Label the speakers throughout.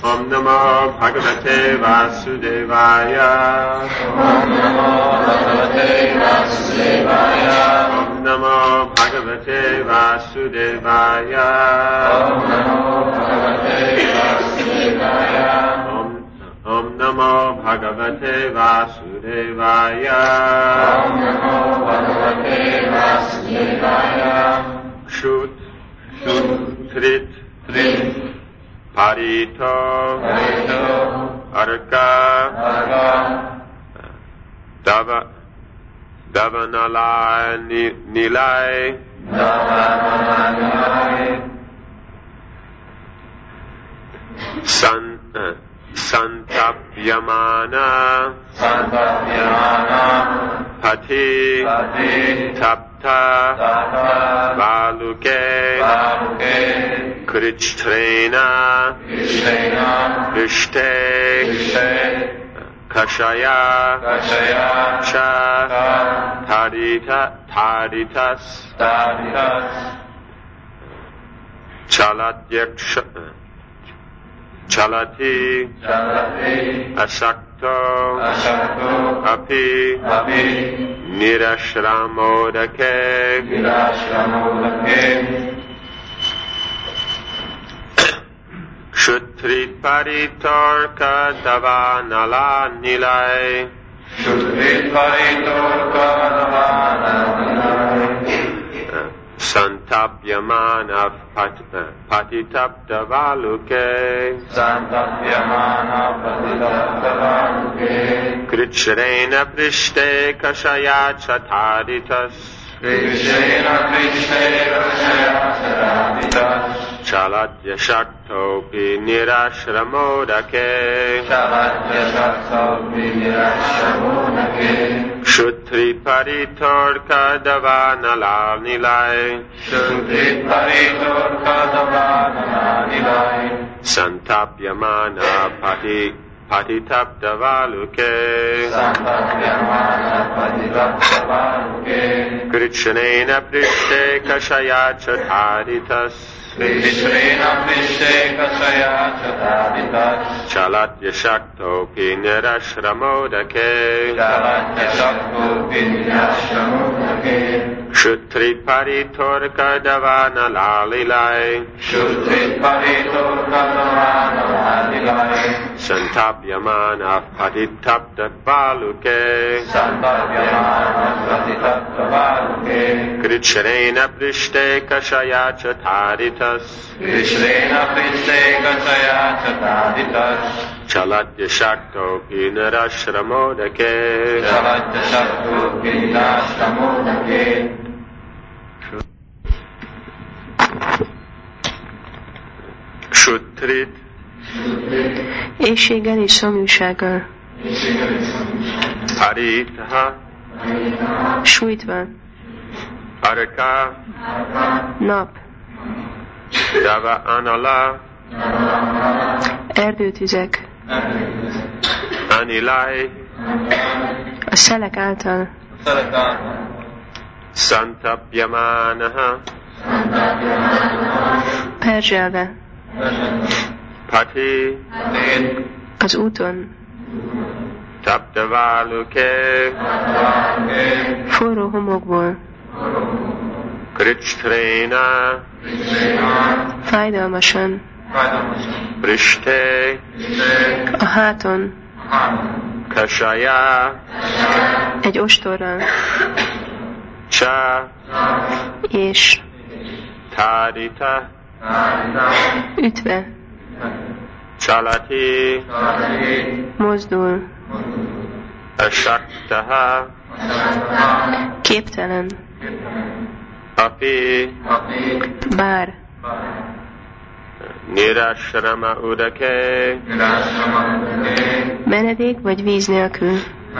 Speaker 1: Om Namo Bhagavate Vasudevaya.
Speaker 2: Om Namo Bhagavate Vasudevaya.
Speaker 1: Om Namo Bhagavate Vasudevaya.
Speaker 2: Om Namo Bhagavate Vasudevaya.
Speaker 1: Om Namo Bhagavate Vasudevaya.
Speaker 2: Om Namo Bhagavate Vasudevaya.
Speaker 1: Shut, Trit, Parito, Arka, Davanalai, Nilai, Santapyamana, Pati, Tapta, Valuke, Krichtrena, Vishte, Kashaya, Cha, Taritas, Chalati, Asakto, Api, Nirashramodake, Shutrit Paritorka Davanala Nilai, Santapyamana Patitaptavaluke, Krichrena Prishte Kashaya Chataritas, Chalatya Shaktopi Nirashramodake, Shutri Paritorka Davanala Nilai, Santapyamana Patitaptavaluke, Krichnena Prishte Kashaya Chataritas, Chalatya Shaktopi Nirashramodake, Shutri Paritorka Davanala Nilai, Santapyamana Patitaptavaluke, Krichrena Prishte Kashaya Chataritas, Chalatya Shaktopi Nirashramodake, Shutrit,
Speaker 3: éhséggel és szomjúsággal,
Speaker 1: Paritaha,
Speaker 3: sújtva,
Speaker 1: Arka,
Speaker 3: nap,
Speaker 1: Dava Anala,
Speaker 3: erdőtüzek,
Speaker 1: Anilai,
Speaker 3: a szelek által,
Speaker 1: Santapyamanaha,
Speaker 3: perzselve,
Speaker 1: Pati,
Speaker 3: az úton,
Speaker 1: Taptavaluke,
Speaker 3: forró homokból,
Speaker 1: Krichtrena,
Speaker 3: fájdalmasan,
Speaker 1: Prishte,
Speaker 3: a háton,
Speaker 1: Kashaya,
Speaker 3: egy ostorral,
Speaker 1: Cha,
Speaker 3: és
Speaker 1: Tarita,
Speaker 3: ütve,
Speaker 1: Chalati,
Speaker 3: mozdul,
Speaker 1: Ashaktaha,
Speaker 3: képtelen,
Speaker 1: Api,
Speaker 3: bár,
Speaker 1: Nirashrama Udake,
Speaker 3: menedék vagy víz nélkül.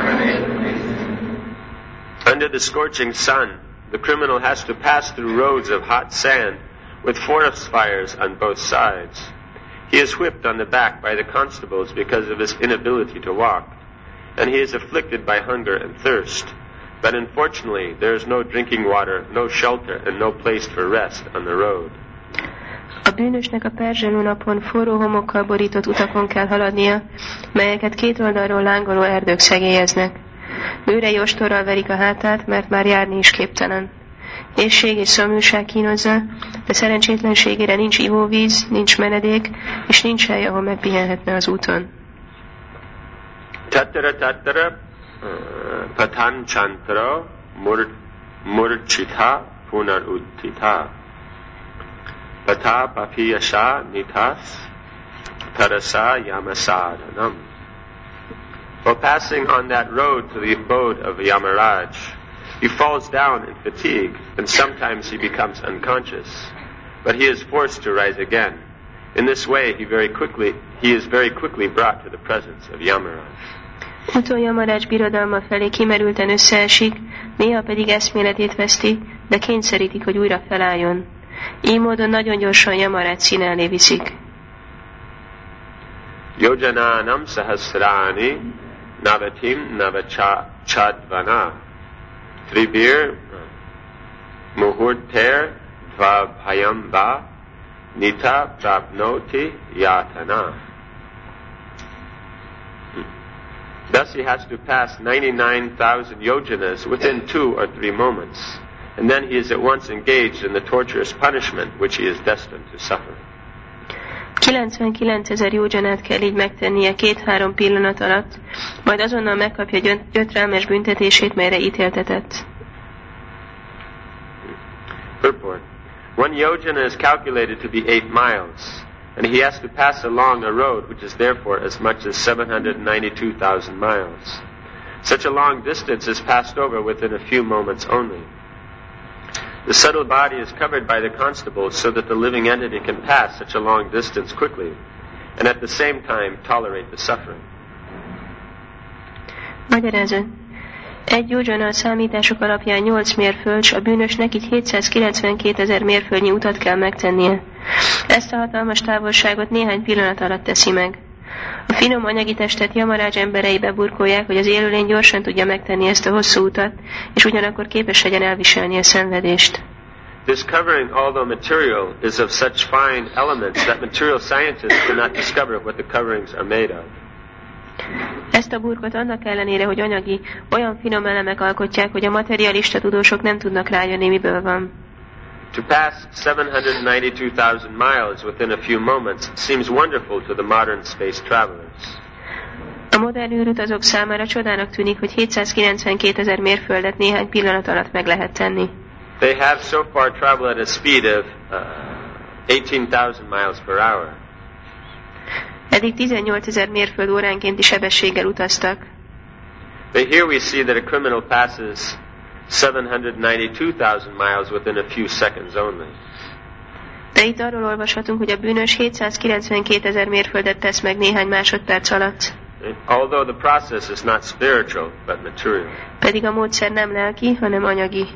Speaker 1: Under the scorching sun, the criminal has to pass through roads of hot sand with forest fires on both sides. He is whipped on the back by the constables because of his inability to walk, and he is afflicted by hunger and thirst. But unfortunately, there is no drinking water, no shelter, and no place for rest on the road.
Speaker 3: A bűnösnek a perzselő napon forró homokkal borított utakon kell haladnia, melyeket két oldalról lángoló erdők szegélyeznek. Őrei ostorral verik a hátát, mert már járni is képtelen. Éhség és szomjúság kínozza, de szerencsétlenségére nincs ivóvíz, nincs menedék, és nincs hely, ahol megpihenhetne az úton.
Speaker 1: Tattara patanchantara murchita punaruttita pata papiyasha nitas tarasa yamasadanam. While passing on that road to the abode of Yamaraj, he falls down in fatigue, and sometimes he becomes unconscious, but he is forced to rise again. In this way, he is very quickly brought to the presence of Yamaraj.
Speaker 3: Úton Yamaraj birodalma felé kimerülten összeesik, néha pedig eszméletét veszti, de kényszerítik, hogy újra felálljon. Így módon nagyon gyorsan Yamaraj színe elé viszik.
Speaker 1: Yojananam sahasrani navatim navachadvana Tribir muhurter vabhayamba nita prapnoti yatana. Thus he has to pass 99,000 yojanas within 2 or 3 moments, and then he is at once engaged in the torturous punishment which he is destined to suffer.
Speaker 3: 99,000 jódzsanát kell így megtennie 2-3 pillanat alatt, majd azonnal megkapja gyötrelmes büntetését, melyre ítéltetett.
Speaker 1: Purport. One yojana is calculated to be 8 miles, and he has to pass along a road which is therefore as much as 792,000 miles. Such a long distance is passed over within a few moments only. The subtle body is covered by the constables so that the living entity can pass such a long distance quickly, and at the same time tolerate the suffering.
Speaker 3: Magyarázat. Egy jódzsana a számítások alapján 8 mérföld, s a bűnösnek így 792,000 mérföldnyi utat kell megtennie. Ezt a hatalmas távolságot néhány pillanat alatt teszi meg. A finom anyagi testet Yamaraj emberei beburkolják, hogy az élőlény gyorsan tudja megtenni ezt a hosszú utat, és ugyanakkor képes legyen elviselni a szenvedést.
Speaker 1: This covering, although material, is of such fine elements that material scientists cannot discover what the coverings are made of.
Speaker 3: Ezt a burkot annak ellenére, hogy anyagi, olyan finom elemek alkotják, hogy a materialista tudósok nem tudnak rájönni, miből van.
Speaker 1: To pass 792,000 miles within a few moments seems wonderful to the modern space travelers.
Speaker 3: A modern űrutazók számára csodának tűnik, hogy 792,000 mérföldet néhány pillanat alatt meg lehet tenni.
Speaker 1: They have so far traveled at a speed of 18,000 miles per hour.
Speaker 3: Eddig 18,000 mérföld óránkénti sebességgel utaztak.
Speaker 1: But here we see that a criminal passes 792,000 miles within a few seconds only.
Speaker 3: De itt arról olvashatunk, hogy a bűnös 792,000 mérföldet tesz meg néhány másodperc alatt.
Speaker 1: Although the process is not spiritual, but material.
Speaker 3: Pedig a módszer nem lelki, hanem anyagi.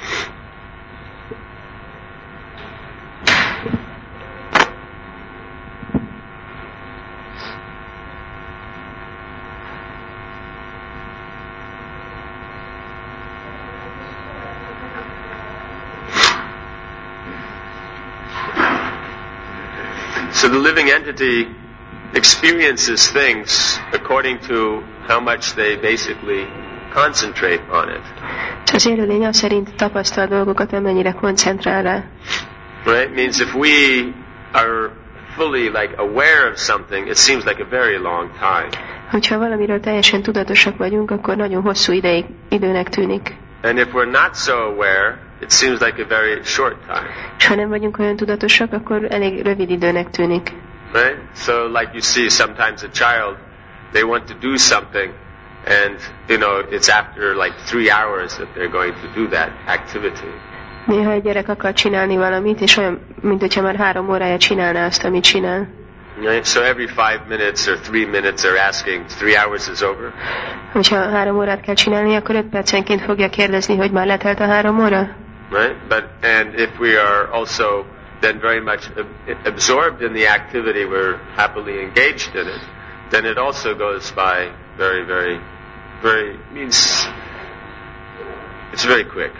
Speaker 1: So the living entity experiences things according to how much they basically concentrate on it.
Speaker 3: Az élőlény az szerint tapasztal dolgokat, amennyire koncentrál rá.
Speaker 1: Right? Means if we are fully like aware of something, it seems like a very long time.
Speaker 3: Hogyha valamiről teljesen tudatosak vagyunk, akkor nagyon hosszú időnek tűnik.
Speaker 1: And if we're not so aware, it seems like a very short time.
Speaker 3: És ha nem vagyunk olyan tudatosak, akkor elég rövid időnek tűnik.
Speaker 1: Right? So like you see sometimes a child, they want to do something, and it's after like 3 hours that they're going to do that activity.
Speaker 3: Néha egy gyerek akar csinálni valamit, és olyan, mint hogyha már 3 órája csinálná azt, amit csinál.
Speaker 1: Right? So every 5 minutes or 3 minutes they're asking, 3 hours is over?
Speaker 3: Hogyha 3 órát kell csinálni, akkor 5 percenként fogja kérdezni, hogy már letelt a 3 óra?
Speaker 1: Right? And if we are also then very much absorbed in the activity, we're happily engaged in it, then it also goes by very, very, very, means it's very quick.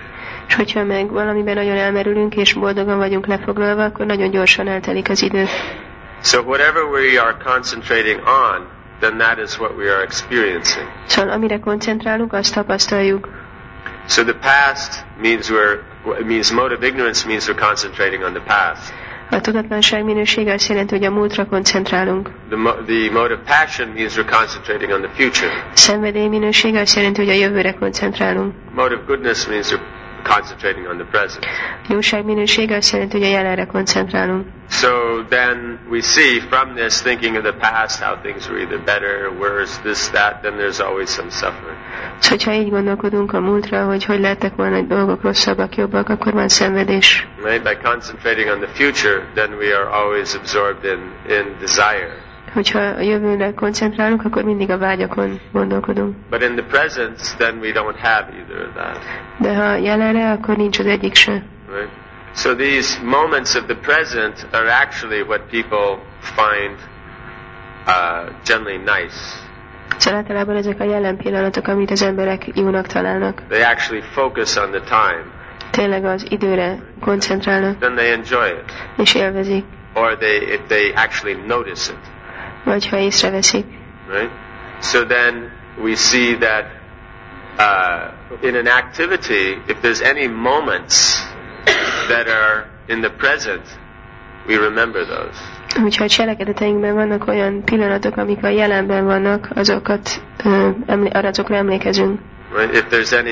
Speaker 3: És hogyha meg valamiben nagyon elmerülünk, és boldogan vagyunk lefoglalva, akkor nagyon gyorsan eltelik az idő.
Speaker 1: So whatever we are concentrating on, then that is what we are experiencing.
Speaker 3: Szóval amire koncentrálunk, azt tapasztaljuk.
Speaker 1: So the past means mode of ignorance means we're concentrating on the past.
Speaker 3: A tudatlanság minősége azt jelenti, hogy a múltra koncentrálunk.
Speaker 1: The mode of passion means we're concentrating on the future.
Speaker 3: A szenvedély minősége azt jelenti, hogy a jövőre koncentrálunk.
Speaker 1: Mode of goodness means we're concentrating on the present.
Speaker 3: A jóság minősége azt jelenti, hogy a jelenre koncentrálunk.
Speaker 1: So then we see from this thinking of the past how things were either better, worse, this, that, then there's always some suffering.
Speaker 3: Szóval, hogyha így gondolkodunk a múltra, hogy lehettek volna dolgok rosszabbak, jobbak, akkor van szenvedés.
Speaker 1: Right? By concentrating on the future, then we are always absorbed in desire.
Speaker 3: Hogyha a jövőre koncentrálunk, akkor mindig a vágyakon gondolkodunk.
Speaker 1: But in the present, then we don't have either of that.
Speaker 3: De ha jelenre, akkor nincs az egyik se.
Speaker 1: Right? So these moments of the present are actually what people find generally nice.
Speaker 3: Szóval általában ezek a jelen pillanatok, amit az emberek jónak találnak.
Speaker 1: They actually focus on the time.
Speaker 3: Tényleg az időre koncentrálnak.
Speaker 1: Then they enjoy it.
Speaker 3: És élvezik.
Speaker 1: Or they actually notice it.
Speaker 3: Vagy ha észreveszik.
Speaker 1: Right? So then we see that in an activity, if there's any moments that are in the present, we remember those.
Speaker 3: Hogyha a cselekedeteinkben vannak olyan pillanatok, amik a jelenben vannak, azokra emlékezünk.
Speaker 1: Right? If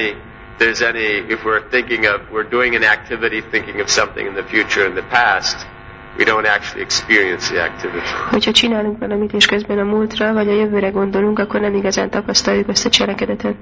Speaker 1: we're doing an activity thinking of something in the future and the past, we don't actually experience the activity.
Speaker 3: Hogyha csinálunk valamit, és közben a múltra vagy a jövőre gondolunk, akkor nem igazán tapasztaljuk azt a cselekedetet.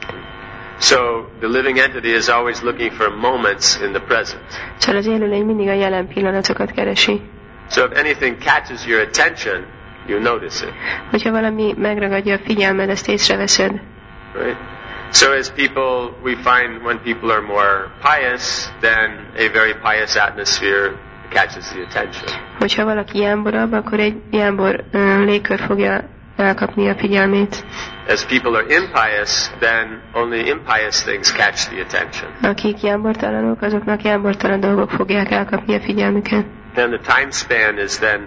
Speaker 1: So the living entity is always looking for moments in the present.
Speaker 3: Szóval az élőlény mindig a jelen pillanatokat keresi.
Speaker 1: So if anything catches your attention, you notice it.
Speaker 3: Hogyha valami megragadja a figyelmed, ezt észreveszed.
Speaker 1: Right? So as people, we find when people are more pious, then a very pious atmosphere catches the attention.
Speaker 3: Hogyha valaki jámborabb, akkor egy jámbor légkör fogja elkapni a figyelmét.
Speaker 1: As people are impious, then only impious things catch the attention.
Speaker 3: Akik jámbortalanok, azoknak jámbortalan dolgok fogják elkapni a figyelmüket.
Speaker 1: And the time span is then,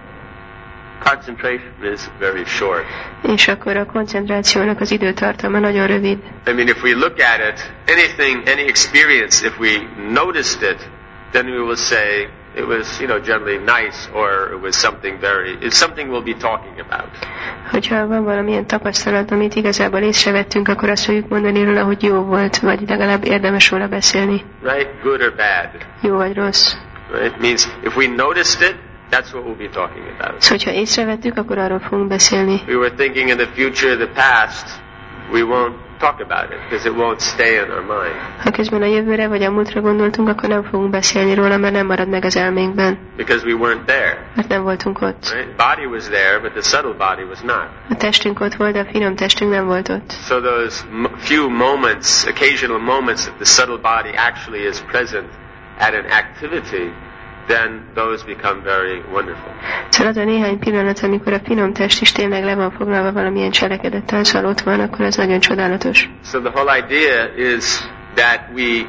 Speaker 1: concentration is very short.
Speaker 3: És akkor a koncentrációnak az időtartama nagyon rövid.
Speaker 1: I mean, if we look at it, any experience, if we noticed it, then we will say it was, generally nice, or it was something we'll be talking about.
Speaker 3: Hogyha van valamilyen tapasztalat, amit igazából észrevettünk, akkor azt fogjuk mondani róla, hogy jó volt, vagy legalább érdemes róla beszélni.
Speaker 1: Right? Good or bad.
Speaker 3: Jó vagy rossz.
Speaker 1: Right? It means if we noticed it, that's what we'll be talking about.
Speaker 3: Szóval, hogyha észrevettük, akkor arról fogunk beszélni.
Speaker 1: We were thinking in the future, the past, we won't talk about it, because it won't stay in our mind.
Speaker 3: Ha közben a jövőre vagy a múltra gondoltunk, akkor nem fogunk beszélni róla, mert nem marad meg az elménkben.
Speaker 1: Because we weren't there.
Speaker 3: Mert nem voltunk ott.
Speaker 1: Right? Body was there, but the subtle body was not.
Speaker 3: A testünk ott volt, de a finom testünk nem volt ott.
Speaker 1: So those few moments, occasional moments that the subtle body actually is present at an activity, then those become very wonderful.
Speaker 3: Szóval az a néhány pillanat, amikor a finom test is tényleg le van foglalva valamilyen cselekedettel, szóval ott van, akkor ez nagyon csodálatos.
Speaker 1: So the whole idea is that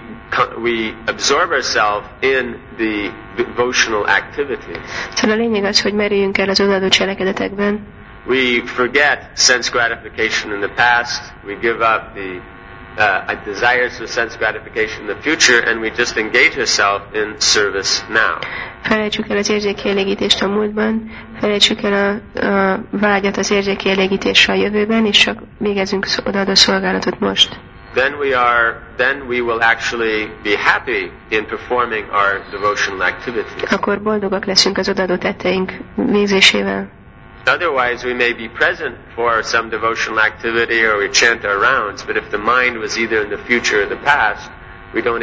Speaker 1: we absorb ourselves in the devotional activities.
Speaker 3: Szóval a lényeg az, hogy merüljünk el az odaadó cselekedetekben.
Speaker 1: We forget sense gratification in the past. We give up the desires for sense gratification in the future, and we just engage ourselves in service now.
Speaker 3: Felejtsük el az érzékkielégítést a múltban, felejtsük el a vágyat az érzékkielégítésre a jövőben, és csak végezünk odaadó szolgálatot most.
Speaker 1: Then we will actually be happy in performing our devotional activities.
Speaker 3: Akkor boldogak leszünk az odaadó tetteink végzésével.
Speaker 1: Otherwise, we may be present for some devotional activity or we chant our rounds, but if the mind was either in the future or the past, we don't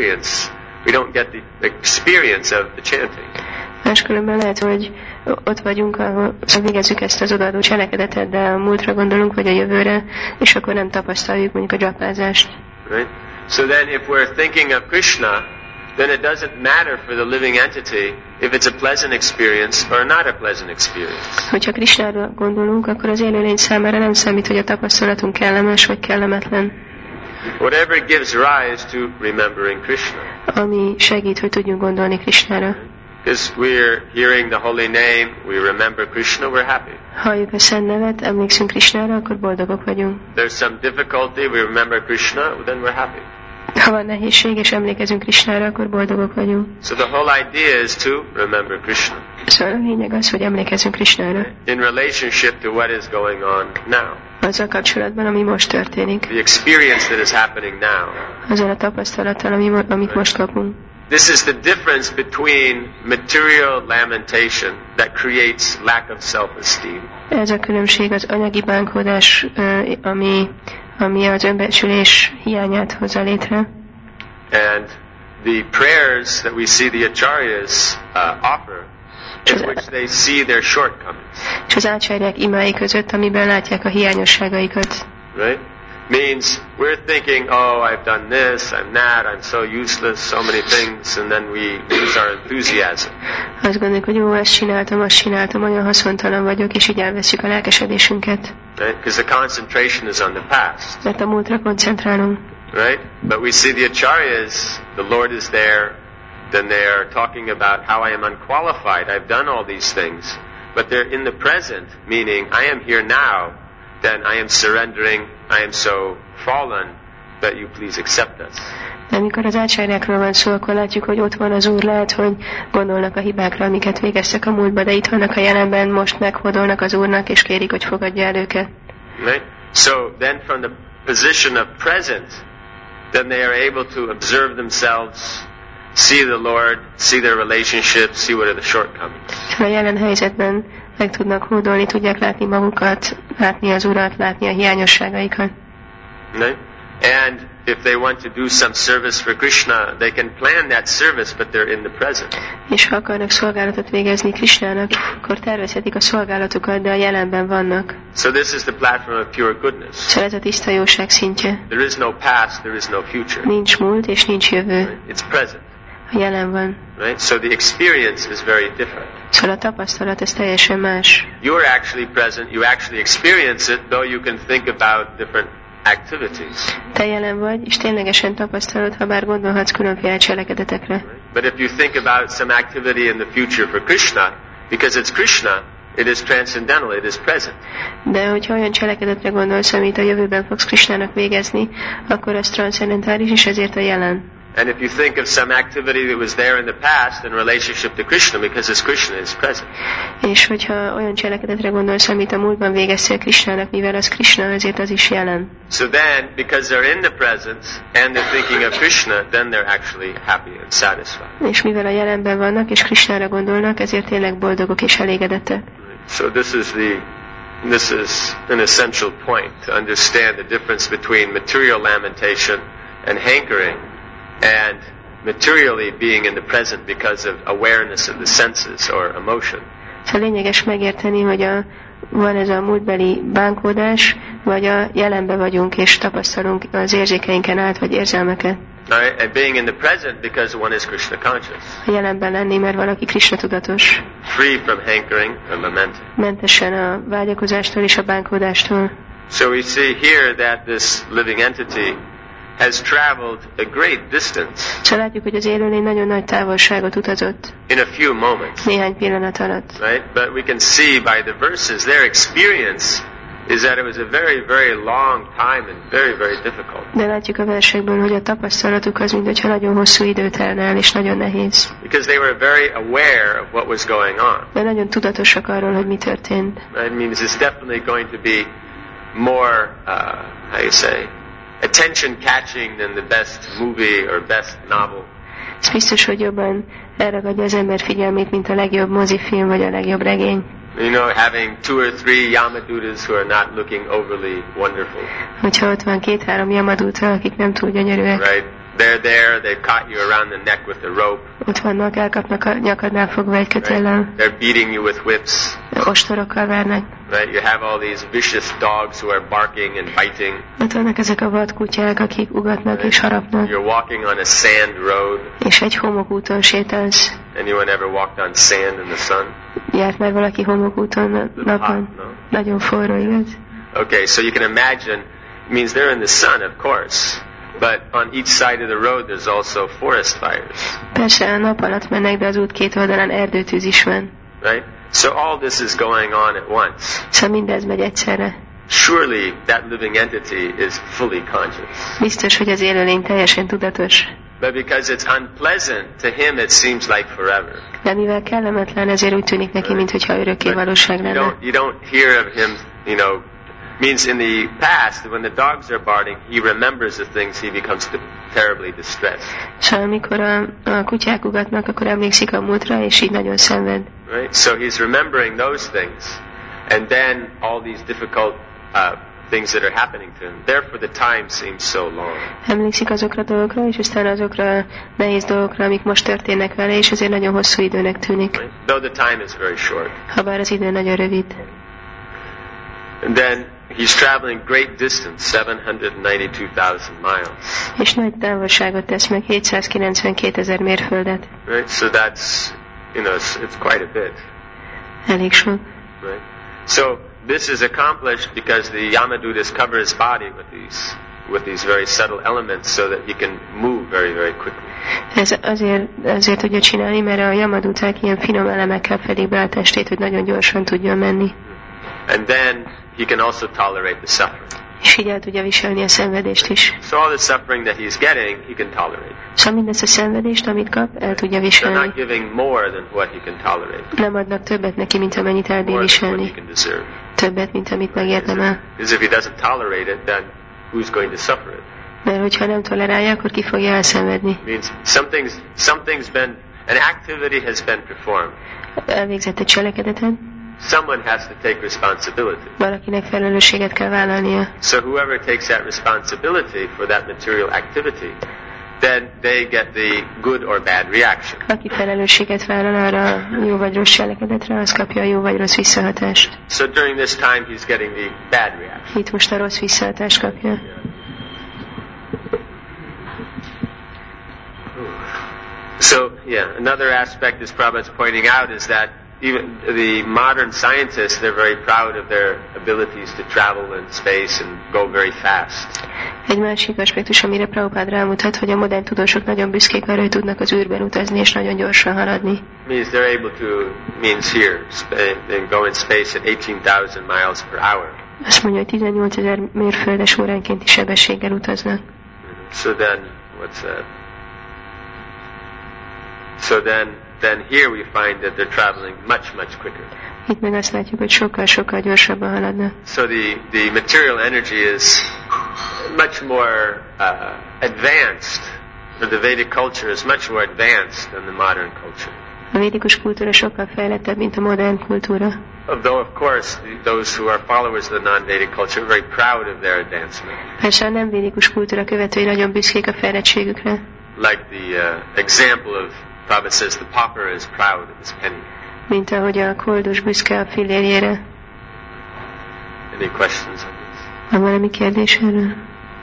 Speaker 1: get the experience of the chanting.
Speaker 3: Máskülönben lehet, hogy ott vagyunk, ahol végezzük ezt az odaadó cselekedetet, de a múltra gondolunk, vagy a jövőre, és akkor nem tapasztaljuk mondjuk a dzsapázást.
Speaker 1: Right? So then if we're thinking of Krishna, then it doesn't matter for the living entity if it's a pleasant experience or not a pleasant experience.
Speaker 3: Hogyha Krishnára gondolunk, akkor az élőlény számára nem számít, hogy a tapasztalatunk kellemes vagy kellemetlen.
Speaker 1: Whatever gives rise to remembering Krishna.
Speaker 3: ami segít, hogy tudjunk gondolni Krishnára.
Speaker 1: Because we're hearing the holy name, we remember Krishna, we're happy.
Speaker 3: Halljuk a szent nevet, emlékszünk Krishnára, akkor boldogok vagyunk.
Speaker 1: There's some difficulty, we remember Krishna, then we're happy.
Speaker 3: Ha van nehézség, és emlékezünk Krishnára, akkor boldogok vagyunk.
Speaker 1: So the whole idea is to remember Krishna.
Speaker 3: Szóval a lényeg az, hogy emlékezünk Krishnára.
Speaker 1: In relationship to what is going on now.
Speaker 3: Azzal kapcsolatban, ami most történik.
Speaker 1: The experience that is happening now.
Speaker 3: Azzal a tapasztalattal, amit most kapunk.
Speaker 1: This is the difference between material lamentation that creates lack of self-esteem.
Speaker 3: Ez a különbség az anyagi bánkodás, ami az önbecsülés hiányát hozza létre.
Speaker 1: And the prayers that we see the acharyas offer, in which they see their shortcomings.
Speaker 3: És az ácsárják imái között, amiben látják a hiányosságaikat.
Speaker 1: Right? Means we're thinking, oh, I've done this, I'm that, I'm so useless, so many things, and then we lose our enthusiasm.
Speaker 3: Azt gondoljuk, hogy jó, ezt csináltam, olyan haszontalan vagyok, és így elveszük a lelkesedésünket.
Speaker 1: Right? Because the concentration is on the past.
Speaker 3: Mert a múltra koncentrálunk.
Speaker 1: Right? But we see the acharyas, the Lord is there, then they are talking about how I am unqualified, I've done all these things. But they're in the present, meaning I am here now, then I am surrendering, I am so fallen that you please accept us.
Speaker 3: De amikor az ácsárjákról van szó, akkor látjuk, hogy ott van az Úr, lehet, hogy gondolnak a hibákra, amiket végeztek a múltba, de itt vannak a jelenben, most meghódolnak az Úrnak, és kérik, hogy fogadja el őket.
Speaker 1: Right? So then from the position of present, then they are able to observe themselves, see the Lord, see their relationship, see what are the shortcomings.
Speaker 3: A jelen helyzetben meg tudnak hódolni, tudják látni magukat, látni az Urat, látni a hiányosságaikat.
Speaker 1: Right? And if they want to do some service for Krishna, they can plan that service, but they're in the present.
Speaker 3: És ha akarnak szolgálatot végezni Krishnának, akkor tervezhetik a szolgálatukat, de a jelenben vannak.
Speaker 1: So this is the platform of pure goodness.
Speaker 3: Szóval ez a tiszta jóság szintje.
Speaker 1: There is no past, there is no future.
Speaker 3: Nincs múlt és nincs jövő.
Speaker 1: It's present.
Speaker 3: A jelen van.
Speaker 1: Right? So the experience is very different.
Speaker 3: Szóval a tapasztalat ez teljesen más.
Speaker 1: You're actually present, you actually experience it, though you can think about different activities.
Speaker 3: Te jelen vagy, és ténylegesen tapasztalod, ha bár gondolhatsz különféle cselekedetekre.
Speaker 1: But if you think about some activity in the future for Krishna, because it's Krishna, it is transcendental, it is present.
Speaker 3: De hogyha olyan cselekedetre gondolsz, amit a jövőben fogsz Krishnának végezni, akkor az transzcendentális, és ezért a jelen.
Speaker 1: And if you think of some activity that was there in the past in relationship to Krishna, because it's Krishna, it's present.
Speaker 3: És hogyha olyan cselekedetre gondolsz, amit a múltban végeztél Krishnának, mivel az Krishna, ezért az is jelen.
Speaker 1: So then, because they're in the present and they're thinking of Krishna, then they're actually happy and satisfied.
Speaker 3: És mivel a jelenben vannak, és Krishnára gondolnak, ezért tényleg boldogok és elégedettek.
Speaker 1: So this is an essential point to understand the difference between material lamentation and hankering, and materially being in the present because of awareness of the senses or emotion.
Speaker 3: Szóval lényeges megérteni, hogy van ez a múltbeli bánkódás, vagy a jelenben vagyunk és tapasztalunk az érzékeinken át, vagy érzelmeket.
Speaker 1: And being in the present because one is Krishna conscious.
Speaker 3: A jelenben lenni, mert valaki Krishna tudatos.
Speaker 1: Free from hankering and lamenting.
Speaker 3: Mentesen a vágyakozástól és a bánkódástól.
Speaker 1: So we see here that this living entity has traveled a great distance.
Speaker 3: Szóval látjuk, hogy az élőlény nagyon nagy távolságot utazott.
Speaker 1: In a few moments.
Speaker 3: Néhány pillanat alatt.
Speaker 1: Right? But we can see by the verses, their experience is that it was a very, very long time and very, very difficult.
Speaker 3: De látjuk a versekből, hogy a tapasztalatuk az, mintha nagyon hosszú idő telne el, és nagyon nehéz.
Speaker 1: Because they were very aware of what was going on.
Speaker 3: De nagyon tudatosak arról, hogy mi történt.
Speaker 1: It means it's definitely going to be more, how you say, attention catching than the best movie or best novel.
Speaker 3: Ez biztos, hogy jobban elragadja az ember figyelmét, mint a legjobb mozifilm vagy a legjobb regény.
Speaker 1: You know, having 2 or 3 Yamadutas who are not looking overly wonderful.
Speaker 3: Hogyha ott van 2-3 Yamaduta, akik nem túl gyönyörűek.
Speaker 1: Right? They're there, they've caught you around the neck with a rope.
Speaker 3: Ott vannak, elkapnak a nyakadnál fogva egy kötéllel.
Speaker 1: Right? They're beating you with whips.
Speaker 3: Ostorokkal vernek.
Speaker 1: Right? You have all these vicious dogs who are barking and biting.
Speaker 3: Ott vannak ezek a vadkutyák, akik ugatnak és harapnak.
Speaker 1: You're walking on a sand road.
Speaker 3: És egy homokúton sétálsz.
Speaker 1: Anyone ever walked on sand in the sun?
Speaker 3: Járt már valaki homokúton napon?
Speaker 1: No.
Speaker 3: Nagyon forró, igaz?
Speaker 1: Okay, so you can imagine, it means they're in the sun, of course. But on each side of the road there's also forest fires.
Speaker 3: Persze a nap alatt mennek, de az út két oldalán erdőtűz is van.
Speaker 1: Right? So all this is going on at once.
Speaker 3: Szóval mindez megy egyszerre.
Speaker 1: Surely that living entity is fully conscious.
Speaker 3: Biztos, hogy az élőlény teljesen tudatos.
Speaker 1: But because it's unpleasant, to him it seems like forever.
Speaker 3: De mivel kellemetlen, ezért úgy tűnik neki, mintha örökké valóság lenne.
Speaker 1: You don't hear of him, means in the past, when the dogs are barking, he remembers the things, he becomes terribly distressed.
Speaker 3: Szóval amikor a kutyák ugatnak, akkor emlékszik a múltra, és így nagyon szenved.
Speaker 1: Right? So he's remembering those things. And then all these difficult things that are happening to him. Therefore the time seems so long.
Speaker 3: Emlékszik azokra a dolgokra, és aztán azokra a nehéz dolgokra, amik most történnek vele, és ezért nagyon hosszú időnek tűnik.
Speaker 1: Right? Though the time is very short.
Speaker 3: Habár az idő nagyon rövid.
Speaker 1: And then he's traveling great distance, 792,000 miles.
Speaker 3: És nagy távolságot tesz meg, 792,000 mérföldet.
Speaker 1: Right? So that's, it's quite a bit.
Speaker 3: Elég sok.
Speaker 1: Right? So this is accomplished because the Yamadutas cover his body with these very subtle elements so that he can move very, very quickly.
Speaker 3: Ez azért tudja csinálni, mert a Yamaduták ilyen finom elemekkel fedik be a testét, hogy nagyon gyorsan tudjon menni.
Speaker 1: And then he can also tolerate the suffering.
Speaker 3: És így el tudja viselni a szenvedést is.
Speaker 1: So all the suffering that he's getting, he can tolerate.
Speaker 3: Szóval mindezt a szenvedést, amit kap, el tudja
Speaker 1: They're
Speaker 3: viselni.
Speaker 1: not giving more than what he can tolerate.
Speaker 3: Nem adnak többet neki, mint amennyit el bír
Speaker 1: More than what
Speaker 3: viselni.
Speaker 1: he can deserve.
Speaker 3: Többet, mint amit megérdemel.
Speaker 1: Because if he doesn't tolerate it, then who's going to suffer it?
Speaker 3: Mert hogyha nem tolerálja, akkor ki fogja elszenvedni.
Speaker 1: It means something's been, an activity has been performed.
Speaker 3: Elvégzett egy cselekedetet,
Speaker 1: Someone has to take responsibility.
Speaker 3: valakinek felelősséget kell vállalnia.
Speaker 1: So whoever takes that responsibility for that material activity, then they get the good or bad reaction.
Speaker 3: Aki felelősséget vállal arra a jó vagy rossz cselekedetre, az kapja a jó vagy rossz visszahatást.
Speaker 1: So during this time he's getting the bad reaction.
Speaker 3: Itt most a rossz visszahatást kapja.
Speaker 1: So, another aspect is Prabhupada's pointing out is that even the modern scientists, they're very proud of their abilities to travel in space and go very fast.
Speaker 3: Egy másik aspektus, amire Prabhupád rámutat, hogy a modern tudósok nagyon büszkék arra, hogy tudnak az űrben utazni és nagyon gyorsan haladni.
Speaker 1: Means they're able to, here, they go in space at 18,000 miles per hour.
Speaker 3: Azt mondja, hogy 18,000 mérföldes óránkénti sebességgel utaznak.
Speaker 1: So then, what's that? So then here we find that they're traveling much, much quicker.
Speaker 3: Itt meg azt látjuk, hogy sokkal gyorsabban haladnak.
Speaker 1: So the material energy is much more advanced, or the Vedic culture is much more advanced than the modern culture.
Speaker 3: A védikus kultúra sokkal fejlettebb, mint a modern kultúra.
Speaker 1: Although, of course, those who are followers of the non-Vedic culture are very proud of their advancement.
Speaker 3: Persze a nem védikus kultúra követői nagyon büszkék a fejlettségükre.
Speaker 1: Like the example of Prabhupada says, the pauper is proud of his penny.
Speaker 3: Mint ahogy a koldus büszke a fillérjére.
Speaker 1: Any questions on this?
Speaker 3: Van valami kérdés erről?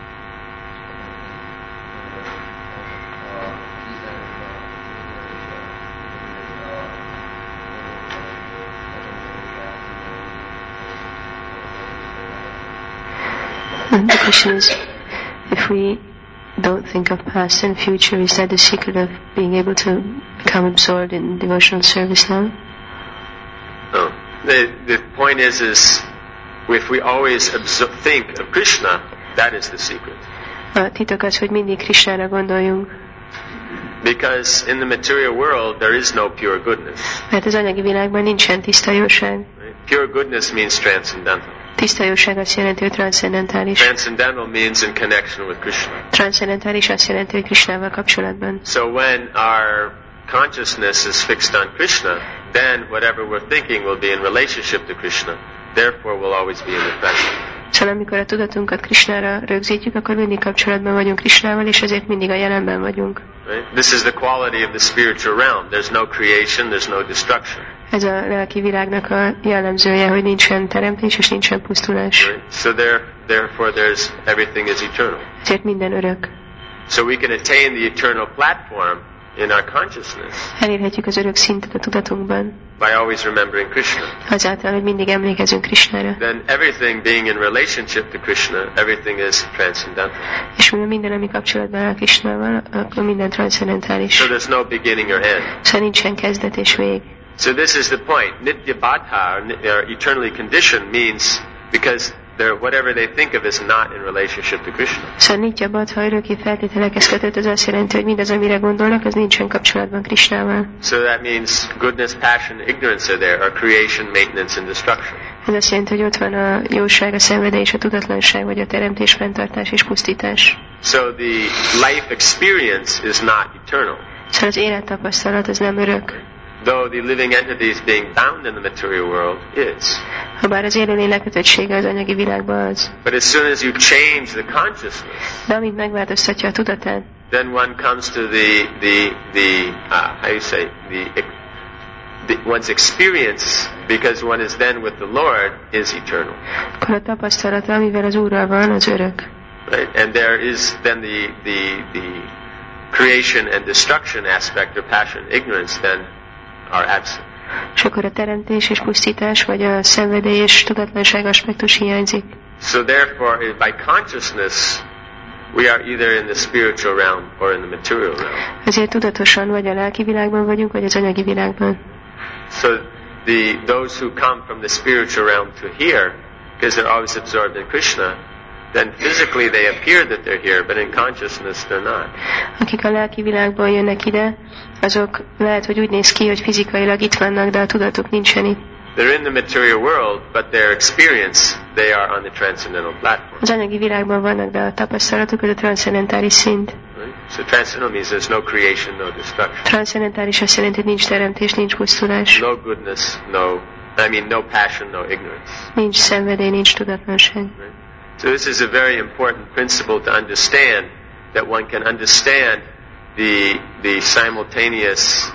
Speaker 3: The question is, if we don't think of past and future, is that the secret of being able to become absorbed in devotional service now?
Speaker 1: No. The point is if we always think of Krishna, that is the secret.
Speaker 3: A titok az, hogy mindig Krishnára gondoljunk.
Speaker 1: Because in the material world there is no pure goodness.
Speaker 3: Mert az anyagi világban nincsen tiszta jóság.
Speaker 1: Pure goodness means transcendental.
Speaker 3: Tiszta jóság azt jelenti, hogy transzcendentális.
Speaker 1: Transcendental means in connection with Krishna.
Speaker 3: Transzcendentális azt jelenti, hogy Krishnával kapcsolatban.
Speaker 1: So when our consciousness is fixed on Krishna, then whatever we're thinking will be in relationship to Krishna. Therefore we'll always be in the present.
Speaker 3: Szóval amikor a tudatunkat Krishnára rögzítjük, akkor mindig kapcsolatban vagyunk Krishnával, és ezért mindig a jelenben vagyunk.
Speaker 1: Right? This is the quality of the spiritual realm. There's no creation, there's no destruction.
Speaker 3: Ez a lelki világnak a jellemzője, hogy nincsen teremtés és nincsen pusztulás.
Speaker 1: Right? So therefore everything is eternal.
Speaker 3: Ezért minden örök.
Speaker 1: So we can attain the eternal platform in our consciousness
Speaker 3: Elérhetjük az örök szintet a tudatunkban,
Speaker 1: by always remembering Krishna.
Speaker 3: azáltal, hogy mindig emlékezünk Krishnára.
Speaker 1: Then everything being in relationship to Krishna, everything is transcendental.
Speaker 3: És mivel minden, ami kapcsolatban áll Krishnával, akkor minden transzcendentális.
Speaker 1: So there's no beginning or end.
Speaker 3: Szóval nincsen kezdet és vég.
Speaker 1: So this is the point. Nityabadha, or eternally conditioned, means because whatever they think of is not in relationship to Krishna.
Speaker 3: Szóval Nityabadha, örökké feltételekhez kötött, az azt jelenti, hogy mindaz, amire gondolnak, az nincsen kapcsolatban Krishnával.
Speaker 1: So that means goodness, passion, ignorance are there, or creation, maintenance, and destruction.
Speaker 3: Ez azt jelenti, hogy ott van a jóság, a szenvedély és a tudatlanság, vagy a teremtés, fenntartás és pusztítás.
Speaker 1: So the life experience is not eternal.
Speaker 3: Szóval az élettapasztalat az nem örök.
Speaker 1: Though the living entities being bound in the material world is.
Speaker 3: Habár az élőlény lekötöttsége az anyagi világban az.
Speaker 1: But as soon as you change the consciousness,
Speaker 3: de amint megváltoztatja a tudatát,
Speaker 1: then one comes to one's experience, because one is then with the Lord, is eternal.
Speaker 3: Akkor a tapasztalata, amivel az Úrral van, az örök.
Speaker 1: Right? And there is then the creation and destruction aspect of passion, ignorance, then are absent.
Speaker 3: És akkor a teremtés és pusztítás, vagy a szenvedély és tudatlanság aspektus hiányzik.
Speaker 1: So therefore, by consciousness, we are either in the spiritual realm or in the material realm.
Speaker 3: Ezért tudatosan vagy a lelki világban vagyunk, vagy az anyagi világban.
Speaker 1: So those who come from the spiritual realm to here, because they're always absorbed in Krishna, then physically they appear that they're here, but in consciousness they're not.
Speaker 3: Akik a lelki világból jönnek ide, azok lehet, hogy úgy néz ki, hogy fizikailag itt vannak, de a tudatuk nincsen itt.
Speaker 1: They're in the material world, but their experience, they are on the transcendental platform.
Speaker 3: Az anyagi világban vannak, de a tapasztalatuk az a transzcendentális szint.
Speaker 1: Right? So transcendental means there's no creation, no destruction.
Speaker 3: Transzcendentális azt jelenti, hogy nincs teremtés, nincs pusztulás.
Speaker 1: No goodness, no passion, no ignorance.
Speaker 3: Nincs szenvedély, nincs tudatlanság.
Speaker 1: Right? So this is a very important principle to understand, that one can understand the simultaneous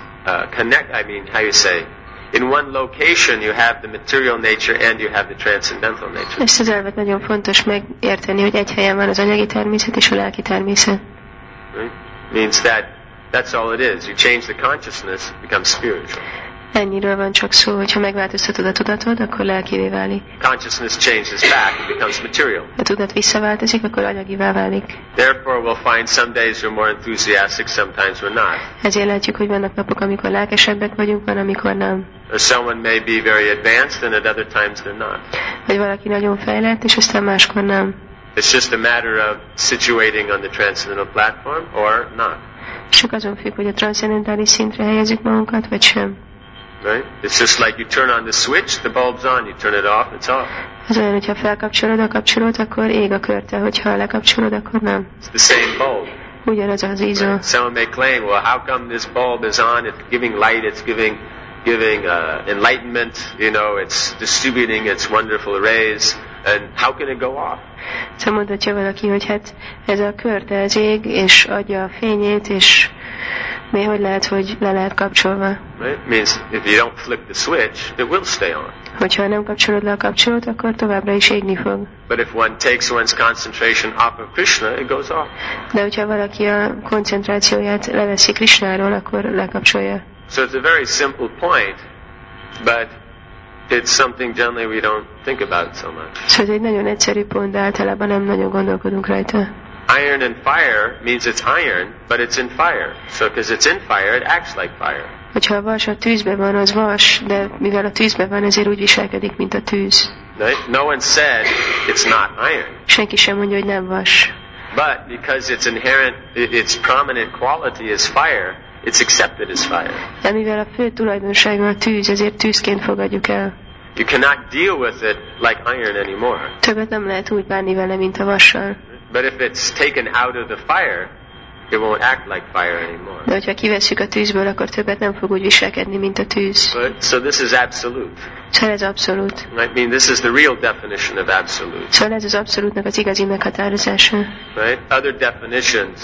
Speaker 1: in one location you have the material nature and you have the transcendental nature.
Speaker 3: Ezt az elvet nagyon fontos megérteni, hogy egy helyen van az anyagi természet és a lelki természet.
Speaker 1: Right? Means that's all it is. You change the consciousness, it becomes spiritual.
Speaker 3: Ennyiről van csak szó, hogyha megváltoztatod a tudatod, akkor lelkivé válik.
Speaker 1: Consciousness changes back, it becomes material.
Speaker 3: A tudat visszaváltozik, akkor anyagivá válik.
Speaker 1: Therefore we'll find some days we're more enthusiastic, sometimes we're not.
Speaker 3: Ezért látjuk, hogy vannak napok, amikor lelkesebbek vagyunk, van, amikor nem.
Speaker 1: Or someone may be very advanced and at other times they're not.
Speaker 3: Vagy valaki nagyon fejlett, és aztán máskor nem.
Speaker 1: It's just a matter of situating on the transcendental platform or not.
Speaker 3: Csak azon függ, hogy a transzcendentális szintre helyezzük magunkat, vagy sem.
Speaker 1: Right? It's just like you turn on the switch, the bulb's on. You turn it off, it's off.
Speaker 3: Ez olyan, hogyha felkapcsolod a kapcsolót, akkor ég a körte, hogyha lekapcsolod, akkor nem.
Speaker 1: It's the same bulb.
Speaker 3: Ugyanaz az ízó.
Speaker 1: Right? Someone may claim, well, how come this bulb is on? It's giving light, it's giving enlightenment, it's distributing its wonderful rays, and how can it go off?
Speaker 3: Szóval mondhatja valaki, hogy hát ez a körte, ez ég, és adja a fényét, és mi hogy lehet, hogy le lehet kapcsolva.
Speaker 1: Right? It means if you don't flip the switch, it will stay on.
Speaker 3: Hogyha nem kapcsolod le a kapcsolót, akkor továbbra is égni fog.
Speaker 1: But if one takes one's concentration off of Krishna, it goes off.
Speaker 3: De hogyha valaki a koncentrációját leveszi Krishnáról, akkor lekapcsolja.
Speaker 1: So it's a very simple point, but it's something generally we don't think about so much.
Speaker 3: Szóval ez egy nagyon egyszerű pont, de általában nem nagyon gondolkodunk rajta.
Speaker 1: Iron and fire means it's iron, but it's in fire. So because it's in fire, it acts like fire.
Speaker 3: Hogyha a vas a tűzbe van, az vas, de mivel a tűzbe van, ezért úgy viselkedik, mint a tűz.
Speaker 1: Right? No one said it's not iron.
Speaker 3: Senki sem mondja, hogy nem vas.
Speaker 1: But because its prominent quality is fire, it's accepted as fire.
Speaker 3: De mivel a fő tulajdonsága a tűz, ezért tűzként fogadjuk el.
Speaker 1: You cannot deal with it like iron anymore.
Speaker 3: Többet nem lehet úgy bánni vele, mint a vassal.
Speaker 1: But if it's taken out of the fire, it won't act like fire anymore.
Speaker 3: De hogyha kivesszük a tűzből, akkor többet nem fog úgy viselkedni, mint a tűz.
Speaker 1: So this is absolute.
Speaker 3: Szóval ez abszolút.
Speaker 1: I mean, this is the real definition of absolute.
Speaker 3: Szóval ez az abszolútnak az igazi meghatározása.
Speaker 1: Right? Other definitions,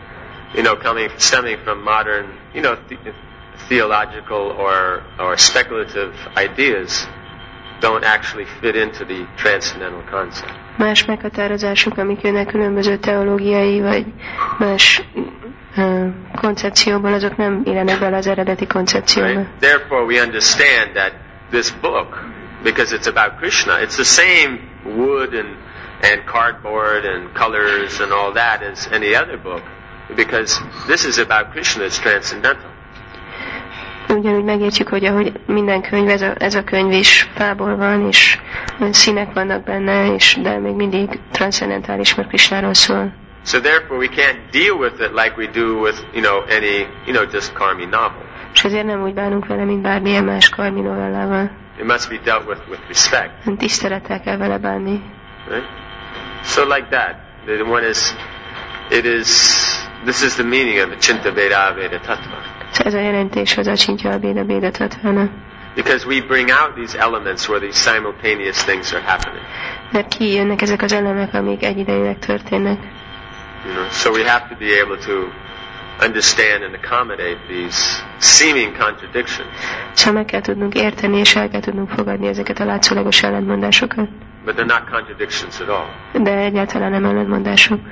Speaker 1: stemming from modern, theological or speculative ideas, don't actually fit into the transcendental concept.
Speaker 3: Más meghatározások, amik jönnek különböző teológiai vagy más koncepcióból, azok nem illenek bele az eredeti koncepcióba.
Speaker 1: Right? Therefore we understand that this book, because it's about Krishna, it's the same wood and cardboard and colors and all that as any other book, because this is about Krishna, it's transcendental.
Speaker 3: Ugyanúgy megértjük, hogy ahogy minden könyv, ez a könyv is fából van, és színek vannak benne, de még mindig transzcendentális, mert Krishnáról szól.
Speaker 1: So therefore we can't deal with it like we do with, any, just Karmi novel.
Speaker 3: És ezért nem úgy bánunk vele, mint bármilyen más Karmi novellával.
Speaker 1: It must be dealt with respect.
Speaker 3: Tisztelettel kell vele bánni.
Speaker 1: Right? So like that, the one is, this is the meaning of the Chinta Veda Veda Tattva.
Speaker 3: Ez a jelentés az a Csintya Abéda Béda Tattvának.
Speaker 1: Because we bring out these elements where these simultaneous things are happening.
Speaker 3: Mert kijönnek ezek az elemek, amik egyidejűleg történnek.
Speaker 1: So we have to be able to understand and accommodate these seeming contradictions.
Speaker 3: Szóval meg kell tudnunk érteni, és el kell tudnunk fogadni ezeket a látszólagos ellentmondásokat.
Speaker 1: But they're not contradictions at all.
Speaker 3: De egyáltalán nem ellentmondások.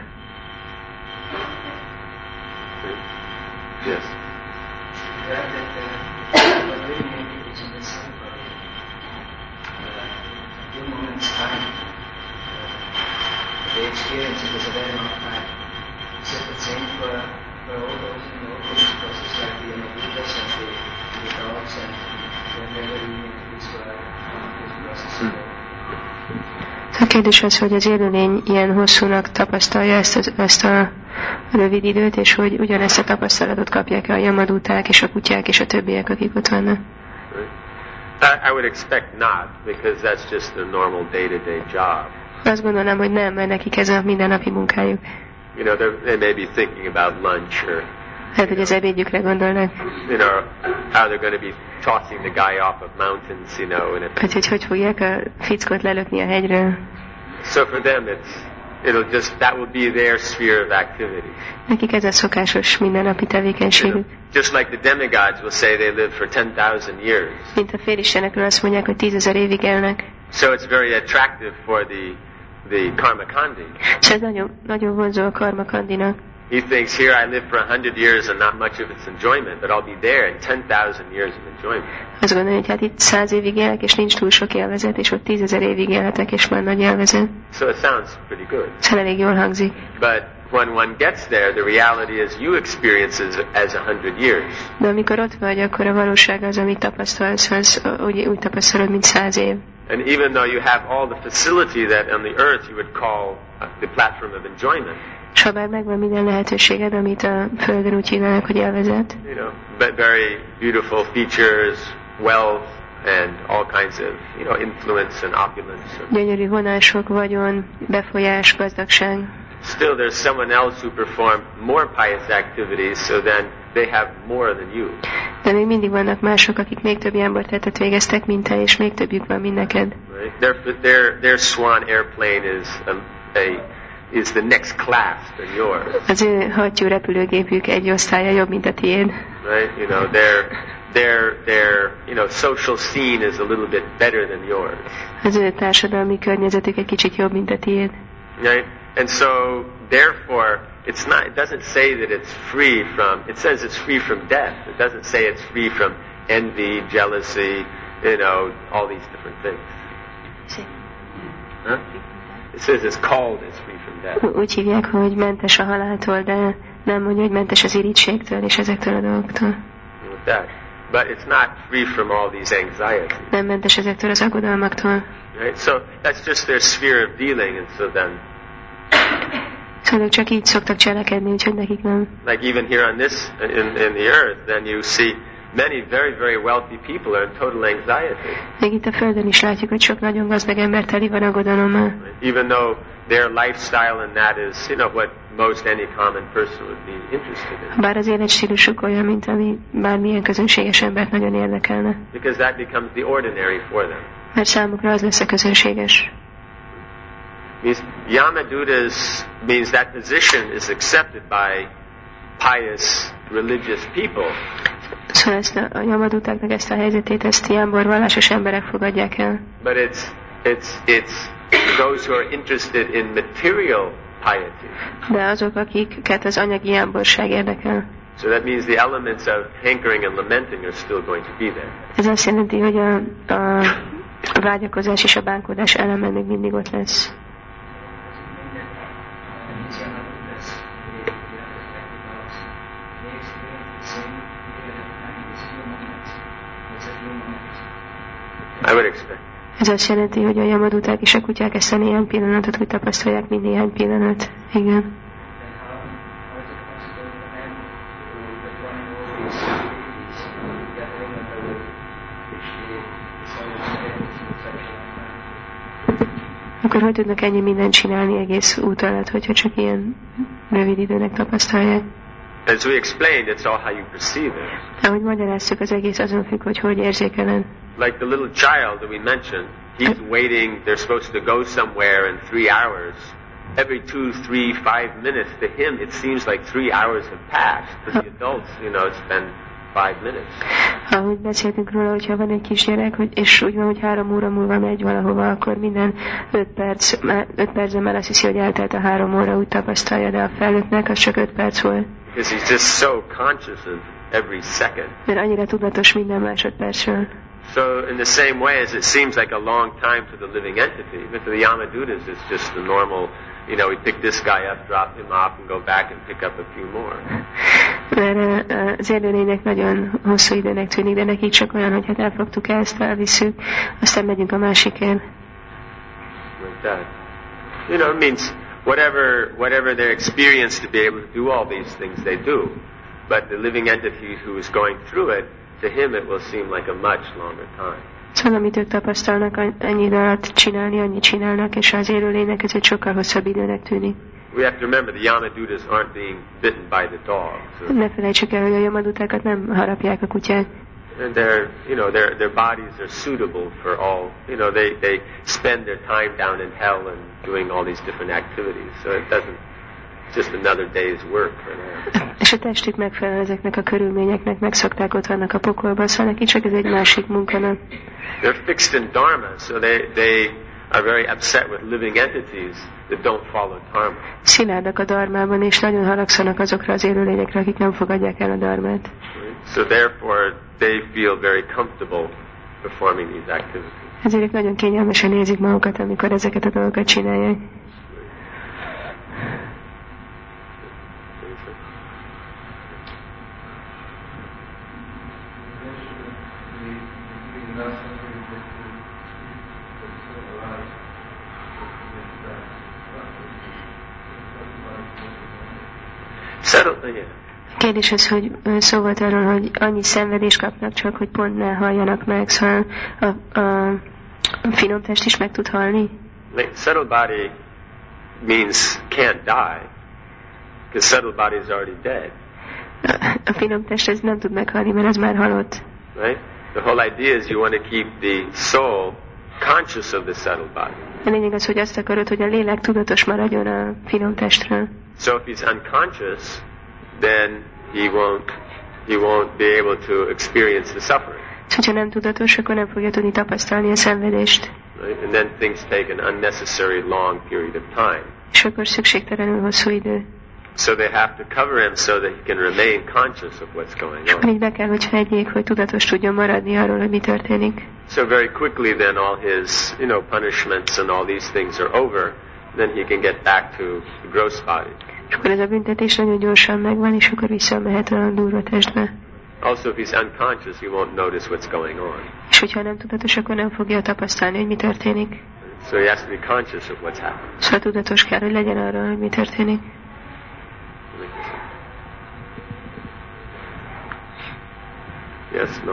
Speaker 1: Yes.
Speaker 4: The experience it was a very long time. Is it the same for all those those processes like the Buddhas and the dogs and when they were living in this process?
Speaker 3: A kérdés az, hogy az élőlény ilyen hosszúnak tapasztalja ezt a rövid időt, és hogy ugyanezt a tapasztalatot kapják a jamadúták és a kutyák és a többiek, akik ott vannak.
Speaker 1: I would expect not, because that's just a normal day-to-day job.
Speaker 3: Azt gondolom, hogy nem, mert nekik ez a mindennapi munkájuk.
Speaker 1: They may be thinking about lunch or
Speaker 3: Hát, hogy az ebédjükre gondolnak.
Speaker 1: How they're going to be tossing the guy off of mountains, and
Speaker 3: hogy fogják a fickót lelökni a hegyről.
Speaker 1: So for them, that will be their sphere of activity.
Speaker 3: Nekik ez a szokásos mindennapi tevékenységük.
Speaker 1: Just like the demigods will say they live for 10,000 years.
Speaker 3: Mint a félistenekről azt mondják, hogy 10,000 évig élnek.
Speaker 1: So it's very attractive for the Karma Kandi.
Speaker 3: És ez nagyon vonzó a Karma Kandinak.
Speaker 1: He thinks, here I live for 100 years and not much of its enjoyment, but I'll be there in 10,000 years of enjoyment.
Speaker 3: Azt gondolja, hogy hát itt 100 évig élek, és nincs túl sok élvezet, és ott 10,000 évig élhetek, és már nagy élvezet.
Speaker 1: So it sounds pretty good.
Speaker 3: Szóval elég jól hangzik.
Speaker 1: But when one gets there, the reality is you experience it as 100 years.
Speaker 3: De amikor ott vagy, akkor a valóság az, amit tapasztalsz, az úgy tapasztalod, mint 100 év.
Speaker 1: And even though you have all the facility that on the earth you would call the platform of enjoyment.
Speaker 3: És ha bár megvan minden lehetőséged, amit a Földön úgy hívnak, hogy élvezet.
Speaker 1: But very beautiful features, wealth, and all kinds of, influence and opulence.
Speaker 3: Gyönyörű vonások, vagyon, befolyás, gazdagság.
Speaker 1: Still there's someone else who performed more pious activities, so then they have more than you.
Speaker 3: De még mindig vannak mások, akik még több jámbortettet végeztek, mint te, és még többjük van, mint neked.
Speaker 1: Right? Their swan airplane is the next class than yours.
Speaker 3: Az ő hattyú repülőgépük egy osztálya jobb, mint a tiéd.
Speaker 1: Right? Their social scene is a little bit better than yours.
Speaker 3: Az ő társadalmi környezetük egy kicsit jobb, mint a tiéd.
Speaker 1: Right? And so therefore it doesn't say that it's free from, it says it's free from death. It doesn't say it's free from envy, jealousy, all these different things. Huh? It says it's called as free from death.
Speaker 3: Úgy hívják, hogy mentes a haláltól, de nem mondja, hogy mentes az irítségtől és ezektől a dolgoktól.
Speaker 1: But it's not free from all these anxieties.
Speaker 3: Nem mentes ezektől az aggodalmaktól.
Speaker 1: Right? So that's just their sphere of dealing, and so then.
Speaker 3: Szóval csak így szoktak cselekedni, úgyhogy nekik nem.
Speaker 1: Like even here on this, in the earth, then you see many very, very wealthy people are in total anxiety.
Speaker 3: Még itt a Földön is látjuk, hogy sok nagyon gazdag ember teli van aggodalommal.
Speaker 1: Even though their lifestyle and that is, what most any common person would be interested in.
Speaker 3: Bár az életstílusuk olyan, mint ami bármilyen közönséges embert nagyon érdekelne.
Speaker 1: Because that becomes the ordinary for them.
Speaker 3: Mert számukra az lesz a közönséges.
Speaker 1: Means that position is accepted by pious religious people.
Speaker 3: Szóval ezt a jamadutáknak ezt a helyzetét, ezt jámbor vallásos emberek fogadják el.
Speaker 1: But it's those who are interested in material piety.
Speaker 3: De azok, akiket az anyagi jámborság érdekel.
Speaker 1: So that means the elements of hankering and lamenting are still going to be there.
Speaker 3: Ez azt jelenti, hogy a vágyakozás és a bánkodás eleme még mindig ott lesz.
Speaker 1: I would expect.
Speaker 3: Ez azt jelenti, hogy a jamaduták és a kutyák ezt a néhány pillanatot úgy tapasztalják, mint néhány pillanat. Igen. Akkor hogy tudnak ennyi mindent csinálni egész út alatt, hogyha csak ilyen rövid időnek tapasztalják?
Speaker 1: As we explained, it's all how you perceive it.
Speaker 3: Ahogy magyaráztuk, az egész azon függ, hogy érzékeled.
Speaker 1: Like the little child that we mentioned, he's waiting, they're supposed to go somewhere in 3 hours. Every 2, 3, 5 minutes, to him it seems like 3 hours have passed. For the adults, it's been 5 minutes.
Speaker 3: Ahogy beszéltünk róla, hogyha van egy kisgyerek, és úgy van, hogy 3 óra múlva megy valahova, akkor minden 5 percen már azt hiszi, hogy eltelt a 3 óra, úgy tapasztalja, de a felnőttnek az csak 5 perc volt.
Speaker 1: Because he's just so conscious of every second.
Speaker 3: Mert annyira tudatos minden másodpercről.
Speaker 1: So in the same way as it seems like a long time to the living entity, but to the Yamadutas it's just the normal, we pick this guy up, drop him off, and go back and pick up a few more.
Speaker 3: Mert az élőlénynek nagyon hosszú időnek tűnik, de nekik csak olyan, hogy hát elfogtuk ezt, elviszük, aztán megyünk a másikért.
Speaker 1: Like that. It means whatever their experience to be able to do all these things, they do. But the living entity who is going through it, to him it will seem like a much longer time.
Speaker 3: Szóval amit ők tapasztalnak, ennyi idő alatt csinálni, annyit csinálnak, és az élőlénynek ez egy sokkal hosszabb időnek tűnik.
Speaker 1: We have to remember the Yamadutas aren't being bitten by the dog. So
Speaker 3: ne felejtsük el, hogy a jamadutákat nem harapják a kutyák.
Speaker 1: and their bodies are suitable for all. They spend their time down in hell and doing all these different activities. So it doesn't. It's just another day's work for them.
Speaker 3: És a testük megfelel ezeknek a körülményeknek, megszokták, ott vannak a pokolban, szóval neki csak ez egy másik munkanak.
Speaker 1: They're fixed in dharma, so they are very upset with living entities that don't follow dharma.
Speaker 3: Szilárdak a dharmában, és nagyon haragszanak azokra az élőlényekre, akik nem fogadják el a dharmát.
Speaker 1: So therefore, they feel very comfortable performing these activities.
Speaker 3: Ezért nagyon kényelmesen érzik magukat, amikor ezeket a dolgokat csinálják. Kérdés az, hogy szó volt arról, hogy annyi szenvedést kapnak csak, hogy pont ne halljanak meg, szóval a finom test is meg tud halni.
Speaker 1: Subtle body means can't die, because subtle body is already dead.
Speaker 3: A finom test ez nem tud meghalni, mert az már halott.
Speaker 1: Right? The whole idea is you want to keep the soul conscious of the subtle body.
Speaker 3: A lényeg az, hogy azt akarod, hogy a lélek tudatos maradjon a finom testről.
Speaker 1: So if he's unconscious, then he won't be able to experience the suffering.
Speaker 3: Ha nem tudatos, akkor nem fogja tudni tapasztalni a szenvedést.
Speaker 1: Right? And then things take an unnecessary long period of time.
Speaker 3: És akkor szükségtelenül hosszú idő.
Speaker 1: So they have to cover him so that he can remain conscious of what's going on.
Speaker 3: Még be kell, hogy fedjék, hogy tudatos tudjon maradni arról, hogy mi történik.
Speaker 1: So very quickly then all his, punishments and all these things are over. Then he can get back to the gross body.
Speaker 3: És akkor ez a büntetés nagyon gyorsan megvan, és akkor visszamehet a durva testbe.
Speaker 1: Also, if he's unconscious, he won't notice what's going on.
Speaker 3: És hogyha nem tudatos, akkor nem fogja tapasztalni, hogy mi történik.
Speaker 1: So he has to be conscious of what's happening.
Speaker 3: Szóval tudatos kell, hogy legyen arról, hogy mi történik.
Speaker 1: Yes, no?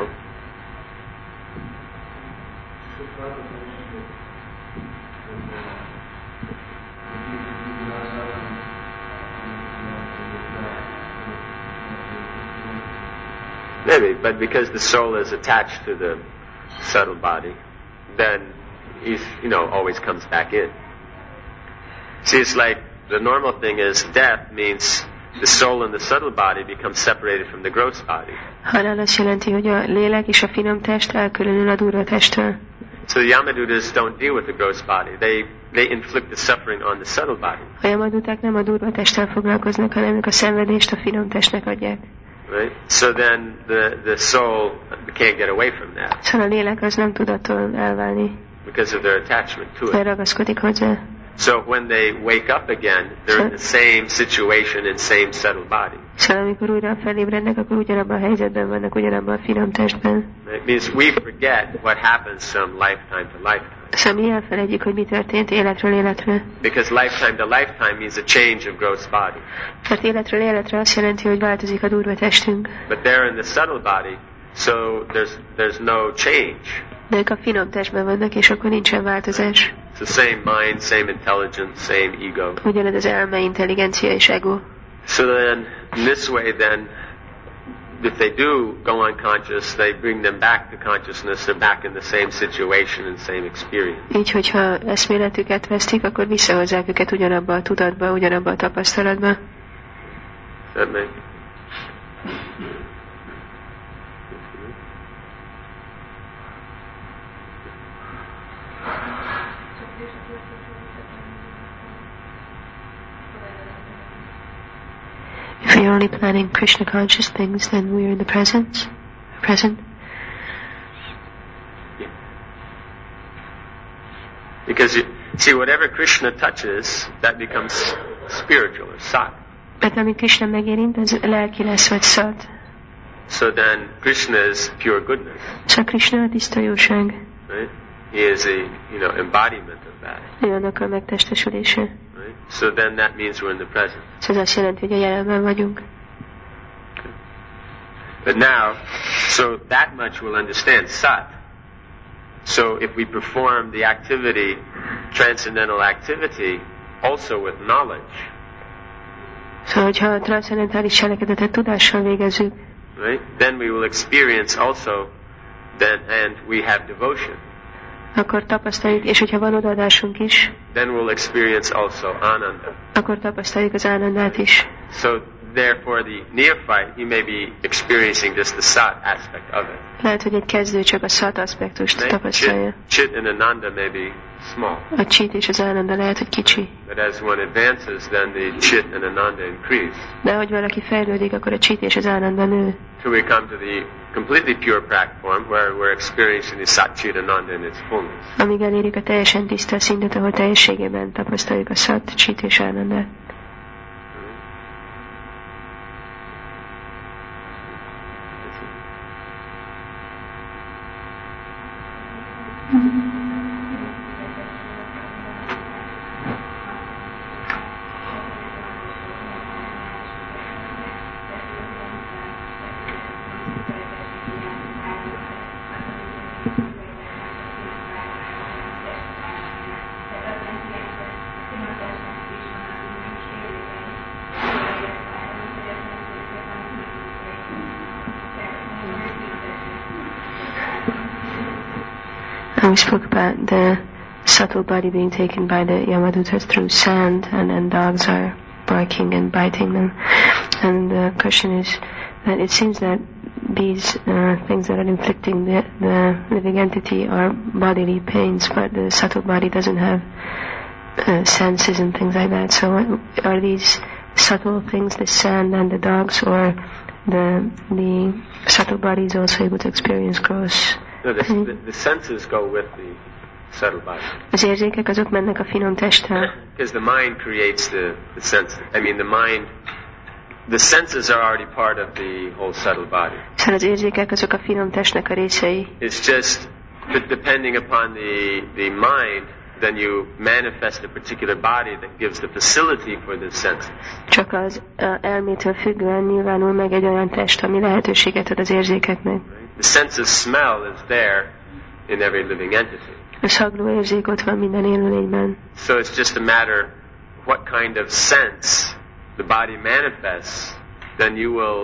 Speaker 1: Maybe, but because the soul is attached to the subtle body, then he's, always comes back in. See, it's like the normal thing is death means the soul and the subtle body become separated from the gross body.
Speaker 3: Halál azt jelenti, hogy a lélek és a finom test elkülönül a durva testtől.
Speaker 1: So the Yamadutas don't deal with the gross body. They inflict the suffering on the subtle body.
Speaker 3: A Yamaduták nem a durva testtel foglalkoznak, hanem ők a szenvedést a finom testnek adják.
Speaker 1: Right? So then the soul can't get away from that.
Speaker 3: Szóval a lélek az nem tud attól elválni,
Speaker 1: Because of their attachment to
Speaker 3: mert
Speaker 1: it.
Speaker 3: ragaszkodik hozzá.
Speaker 1: So when they wake up again, they're in the same situation and same subtle body.
Speaker 3: Szóval amikor újra felébrednek, akkor ugyanabban a helyzetben vannak, ugyanabban a finom testben.
Speaker 1: It means we forget what happens from lifetime to lifetime.
Speaker 3: Szóval mi elfelejtjük, hogy mi történt életről életre.
Speaker 1: Because lifetime to lifetime means a change of gross body.
Speaker 3: Mert életről életre azt jelenti, hogy változik a durva testünk.
Speaker 1: But they're in the subtle body, so there's no change.
Speaker 3: De ők a finom testben vannak, és akkor nincsen változás.
Speaker 1: It's the same mind, same intelligence, same ego.
Speaker 3: Ugyanez az elme, intelligencia és ego.
Speaker 1: So then, in this way then, if they do go unconscious, they bring them back to consciousness, they're back in the same situation and same experience.
Speaker 3: Így, hogyha eszméletüket vesztik, akkor visszahozzák őket ugyanabba a tudatba, ugyanabba a tapasztalatba.
Speaker 1: That make?
Speaker 3: If we are only planning Krishna conscious things, then we are in the present.
Speaker 1: Because you see, whatever Krishna touches, that becomes spiritual or sat.
Speaker 3: Mert amit Krishna megérint, az lelki lesz, vagy szat.
Speaker 1: So then, Krishna is pure goodness,
Speaker 3: Szóval Krishna a tiszta jóság.
Speaker 1: right? He is a embodiment of that,
Speaker 3: Ő annak a megtestesülése.
Speaker 1: right? So then that means we're in the present.
Speaker 3: Szóval ez azt jelenti, hogy a jelenben vagyunk.
Speaker 1: But now, so that much we'll understand sat. So if we perform the activity, transcendental activity, also with knowledge,
Speaker 3: Szóval, hogyha a transzcendentális cselekedetet tudással végezzük,
Speaker 1: right? Then we will experience also then, and we have devotion.
Speaker 3: akkor tapasztaljuk, és hogyha van odaadásunk is,
Speaker 1: Then we'll experience also ananda.
Speaker 3: akkor tapasztaljuk az ánandát is.
Speaker 1: So therefore the neophyte, he may be experiencing just the sat aspect of it.
Speaker 3: Lehet, hogy egy kezdő csak a szat aspektust
Speaker 1: Right?
Speaker 3: tapasztalja.
Speaker 1: Chit and ananda may be small.
Speaker 3: A csit és az ánanda lehet, hogy kicsi.
Speaker 1: But as one advances, then the chit and ananda increase.
Speaker 3: De ahogy valaki fejlődik, akkor a csit és az ánanda nő.
Speaker 1: Till we come to the completely pure platform where we're experiencing the sat, chit, ananda in its fullness.
Speaker 3: Amíg elérjük a teljesen tiszta szintet, ahol teljességében tapasztaljuk a szat, csit és ánandát. And we spoke about the subtle body being taken by the Yamadutas through sand, and then dogs are barking and biting them. And the question is that it seems that these things that are inflicting the living entity are bodily pains, but the subtle body doesn't have senses and things like that. So are these subtle things, the sand and the dogs, or the subtle body is also able to experience gross?
Speaker 1: No, the senses go with the subtle body.
Speaker 3: Az érzékek azok mennek a finom testtel.
Speaker 1: Because the mind creates the senses. I mean, the senses are already part of the whole subtle body.
Speaker 3: Szóval az érzékek azok a finom testnek a részei.
Speaker 1: It's just that depending upon the mind, then you manifest a particular body that gives the facility for the senses.
Speaker 3: Csak az elmétől függően nyilvánul meg egy olyan test, ami lehetőséget ad az érzékeknek.
Speaker 1: The sense of smell is there in every living entity.
Speaker 3: A szagló érzék ott van minden élőlényben.
Speaker 1: So it's just a matter what kind of sense the body manifests, then you will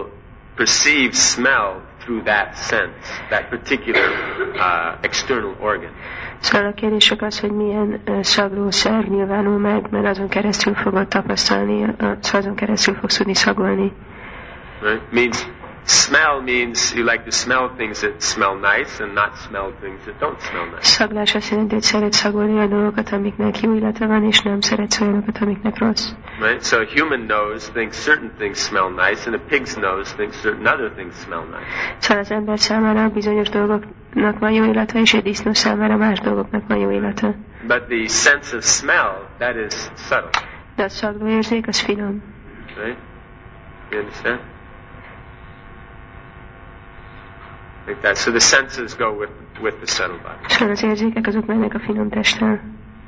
Speaker 1: perceive smell through that sense, that particular external organ.
Speaker 3: Szóval a kérdések az, hogy milyen szaglószerv nyilvánul meg, mert azon keresztül fogod tapasztalni, azon keresztül fogsz tudni szagolni.
Speaker 1: Right? Smell means you like to smell things that smell nice and not smell things that don't smell nice.
Speaker 3: Szaglás azt jelenti, hogy szeretsz szagolni a dolgokat, amiknek jó illata van, és nem szeretsz olyanokat, amiknek rossz.
Speaker 1: Right? So a human nose thinks certain things smell nice, and a pig's nose thinks certain other things smell nice.
Speaker 3: Szóval az ember számára bizonyos dolgoknak van jó illata, és egy disznó számára más dolgoknak van jó illata.
Speaker 1: But the sense of smell, that is subtle.
Speaker 3: De a szaglóérzék az finom.
Speaker 1: Right? You understand? Like that. So the senses go with the subtle body.
Speaker 3: Szóval az érzékek azok mennek a finom testtel.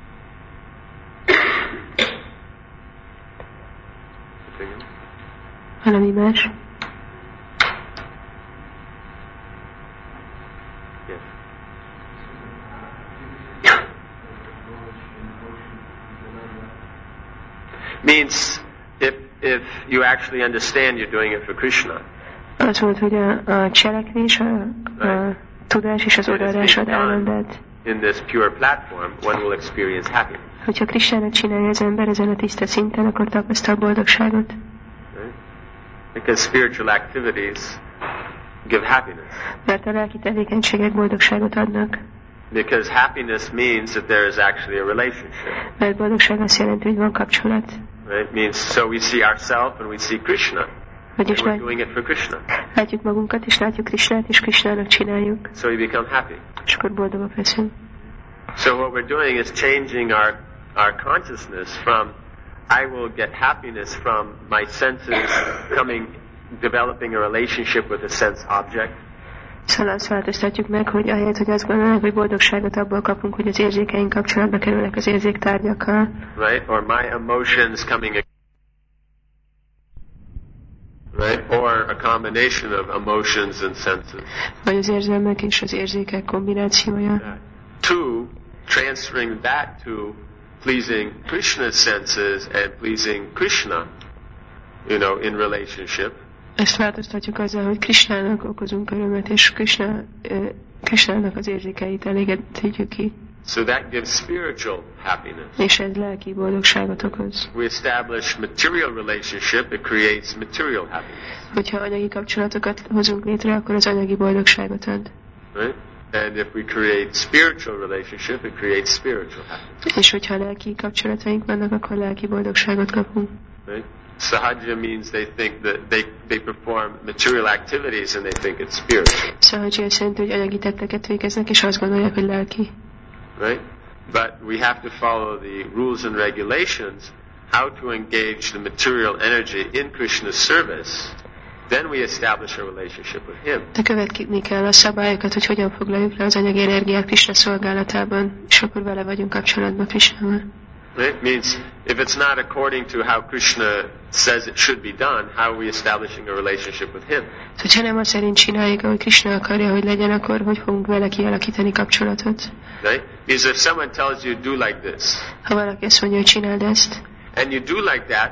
Speaker 3: Valami más?
Speaker 1: Yes. Means if you actually understand you're doing it for Krishna.
Speaker 3: Az volt, hogy a cselekvés, a tudás és az odaadás ad állandát.
Speaker 1: In this pure platform, one will experience happiness.
Speaker 3: Hogyha Krisnának csinálja az ember ezen a tiszta szinten, akkor tapasztal boldogságot.
Speaker 1: Right? Because spiritual activities give happiness.
Speaker 3: Mert a lelki tevékenységek boldogságot adnak.
Speaker 1: Because happiness means that there is actually a relationship.
Speaker 3: Mert boldogság azt jelenti, hogy van kapcsolat.
Speaker 1: Right? It means so we see ourselves and we see Krishna.
Speaker 3: Vagyis
Speaker 1: We're doing it for Krishna.
Speaker 3: látjuk magunkat, és látjuk Krisnát, és Krisnának csináljuk.
Speaker 1: So we become happy.
Speaker 3: És akkor boldogok leszünk.
Speaker 1: So what we're doing is changing our consciousness from I will get happiness from my senses developing a relationship with a sense object.
Speaker 3: Szóval azt változtatjuk meg, hogy ahelyett, hogy azt gondolnánk, hogy boldogságot abból kapunk, hogy az érzékeink kapcsolatba kerülnek az érzéktárgyakkal.
Speaker 1: Right? Or my emotions coming. Right? Or a combination of emotions and senses.
Speaker 3: Vagy az érzelmek és az érzékek kombinációja.
Speaker 1: To transferring that to pleasing Krishna's senses and pleasing Krishna, in relationship.
Speaker 3: Ezt változtatjuk azzal, hogy Krisnának okozunk örömet, és Krisnának az érzékeit elégedhetjük ki.
Speaker 1: So that gives spiritual happiness.
Speaker 3: És ez lelki boldogságot okoz.
Speaker 1: We establish material relationship, it creates material happiness.
Speaker 3: Hogyha anyagi kapcsolatokat hozunk létre, akkor az anyagi boldogságot ad.
Speaker 1: Right? And if we create spiritual relationship, it creates spiritual happiness.
Speaker 3: És hogyha lelki kapcsolataink vannak, akkor lelki boldogságot kapunk.
Speaker 1: Right? Sahaja means they think that they perform material activities and they think it's spiritual.
Speaker 3: Sahaja azt jelenti, hogy anyagi tetteket végeznek, és azt gondolják, hogy lelki.
Speaker 1: Right? But we have to follow the rules and regulations, how to engage the material energy in Krishna's service. Then we establish a relationship with him.
Speaker 3: De követni kell a szabályokat, hogy hogyan foglaljuk le az anyagi energiát Krishna szolgálatában, és akkor vele vagyunk kapcsolatban Krishnával.
Speaker 1: It means if it's not according to how Krishna says it should be done, how are we establishing a relationship with him?
Speaker 3: Ha nem azt szerint csináljuk, ahogy Krishna akarja, hogy legyen, akkor hogy fogunk vele kialakítani kapcsolatot?
Speaker 1: Right? Because if someone tells you do like this,
Speaker 3: ha valaki azt mondja, hogy csináld ezt,
Speaker 1: and you do like that,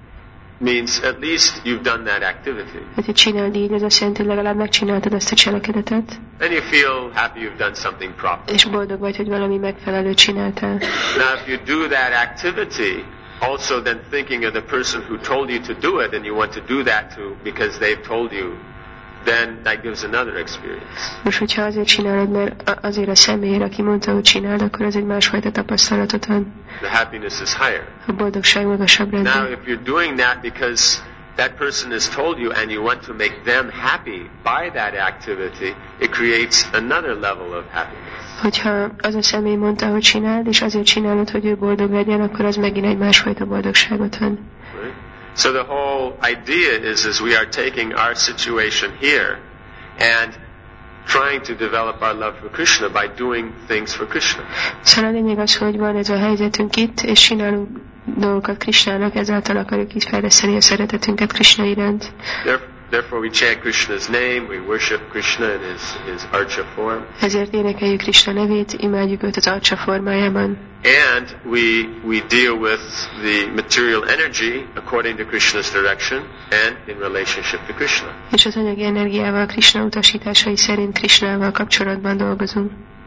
Speaker 1: means at least you've done that activity.
Speaker 3: hogy csináld így, ez azt jelenti, hogy legalább megcsináltad ezt a cselekedetet.
Speaker 1: And you feel happy you've done something proper.
Speaker 3: És boldog vagy, hogy valami megfelelő csináltál.
Speaker 1: Now if you do that activity, also then thinking of the person who told you to do it, and you want to do that too because they've told you, then that gives another experience.
Speaker 3: Most, hogyha azért csinálod, mert azért a személyre, aki mondta, hogy csináld, akkor ez egy másfajta tapasztalatot ad.
Speaker 1: The happiness is higher.
Speaker 3: A boldogság magasabb
Speaker 1: Now,
Speaker 3: rendben.
Speaker 1: if you're doing that because that person has told you and you want to make them happy by that activity, it creates another level of happiness.
Speaker 3: Hogyha az a személy mondta, hogy csináld, és azért csinálod, hogy ő boldog legyen, akkor az megint egy másfajta boldogságot ad.
Speaker 1: Right? So the whole idea is we are taking our situation here and trying to develop our love for Krishna by doing things for Krishna.
Speaker 3: Szóval a lényeg az, hogy van ez a helyzetünk itt, és csinálunk dolgokat Krishnának, ezáltal akarjuk így fejleszteni a szeretetünket Krishna iránt.
Speaker 1: therefore we chant Krishna's name, we worship Krishna in his archa form.
Speaker 3: Ezért énekeljük Krishna nevét, imádjuk őt az archa formájában.
Speaker 1: And we deal with the material energy according to Krishna's direction and in relationship to Krishna.
Speaker 3: És az anyagi energiával Krishna utasításai szerint Krishnával kapcsolatban dolgozunk.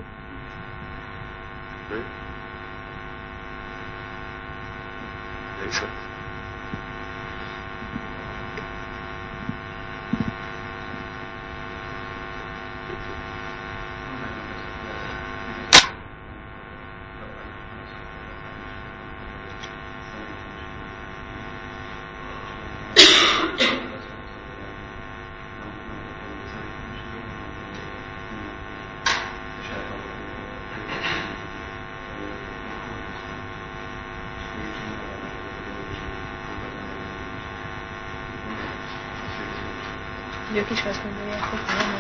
Speaker 3: Ők is azt gondolják, hogy nem.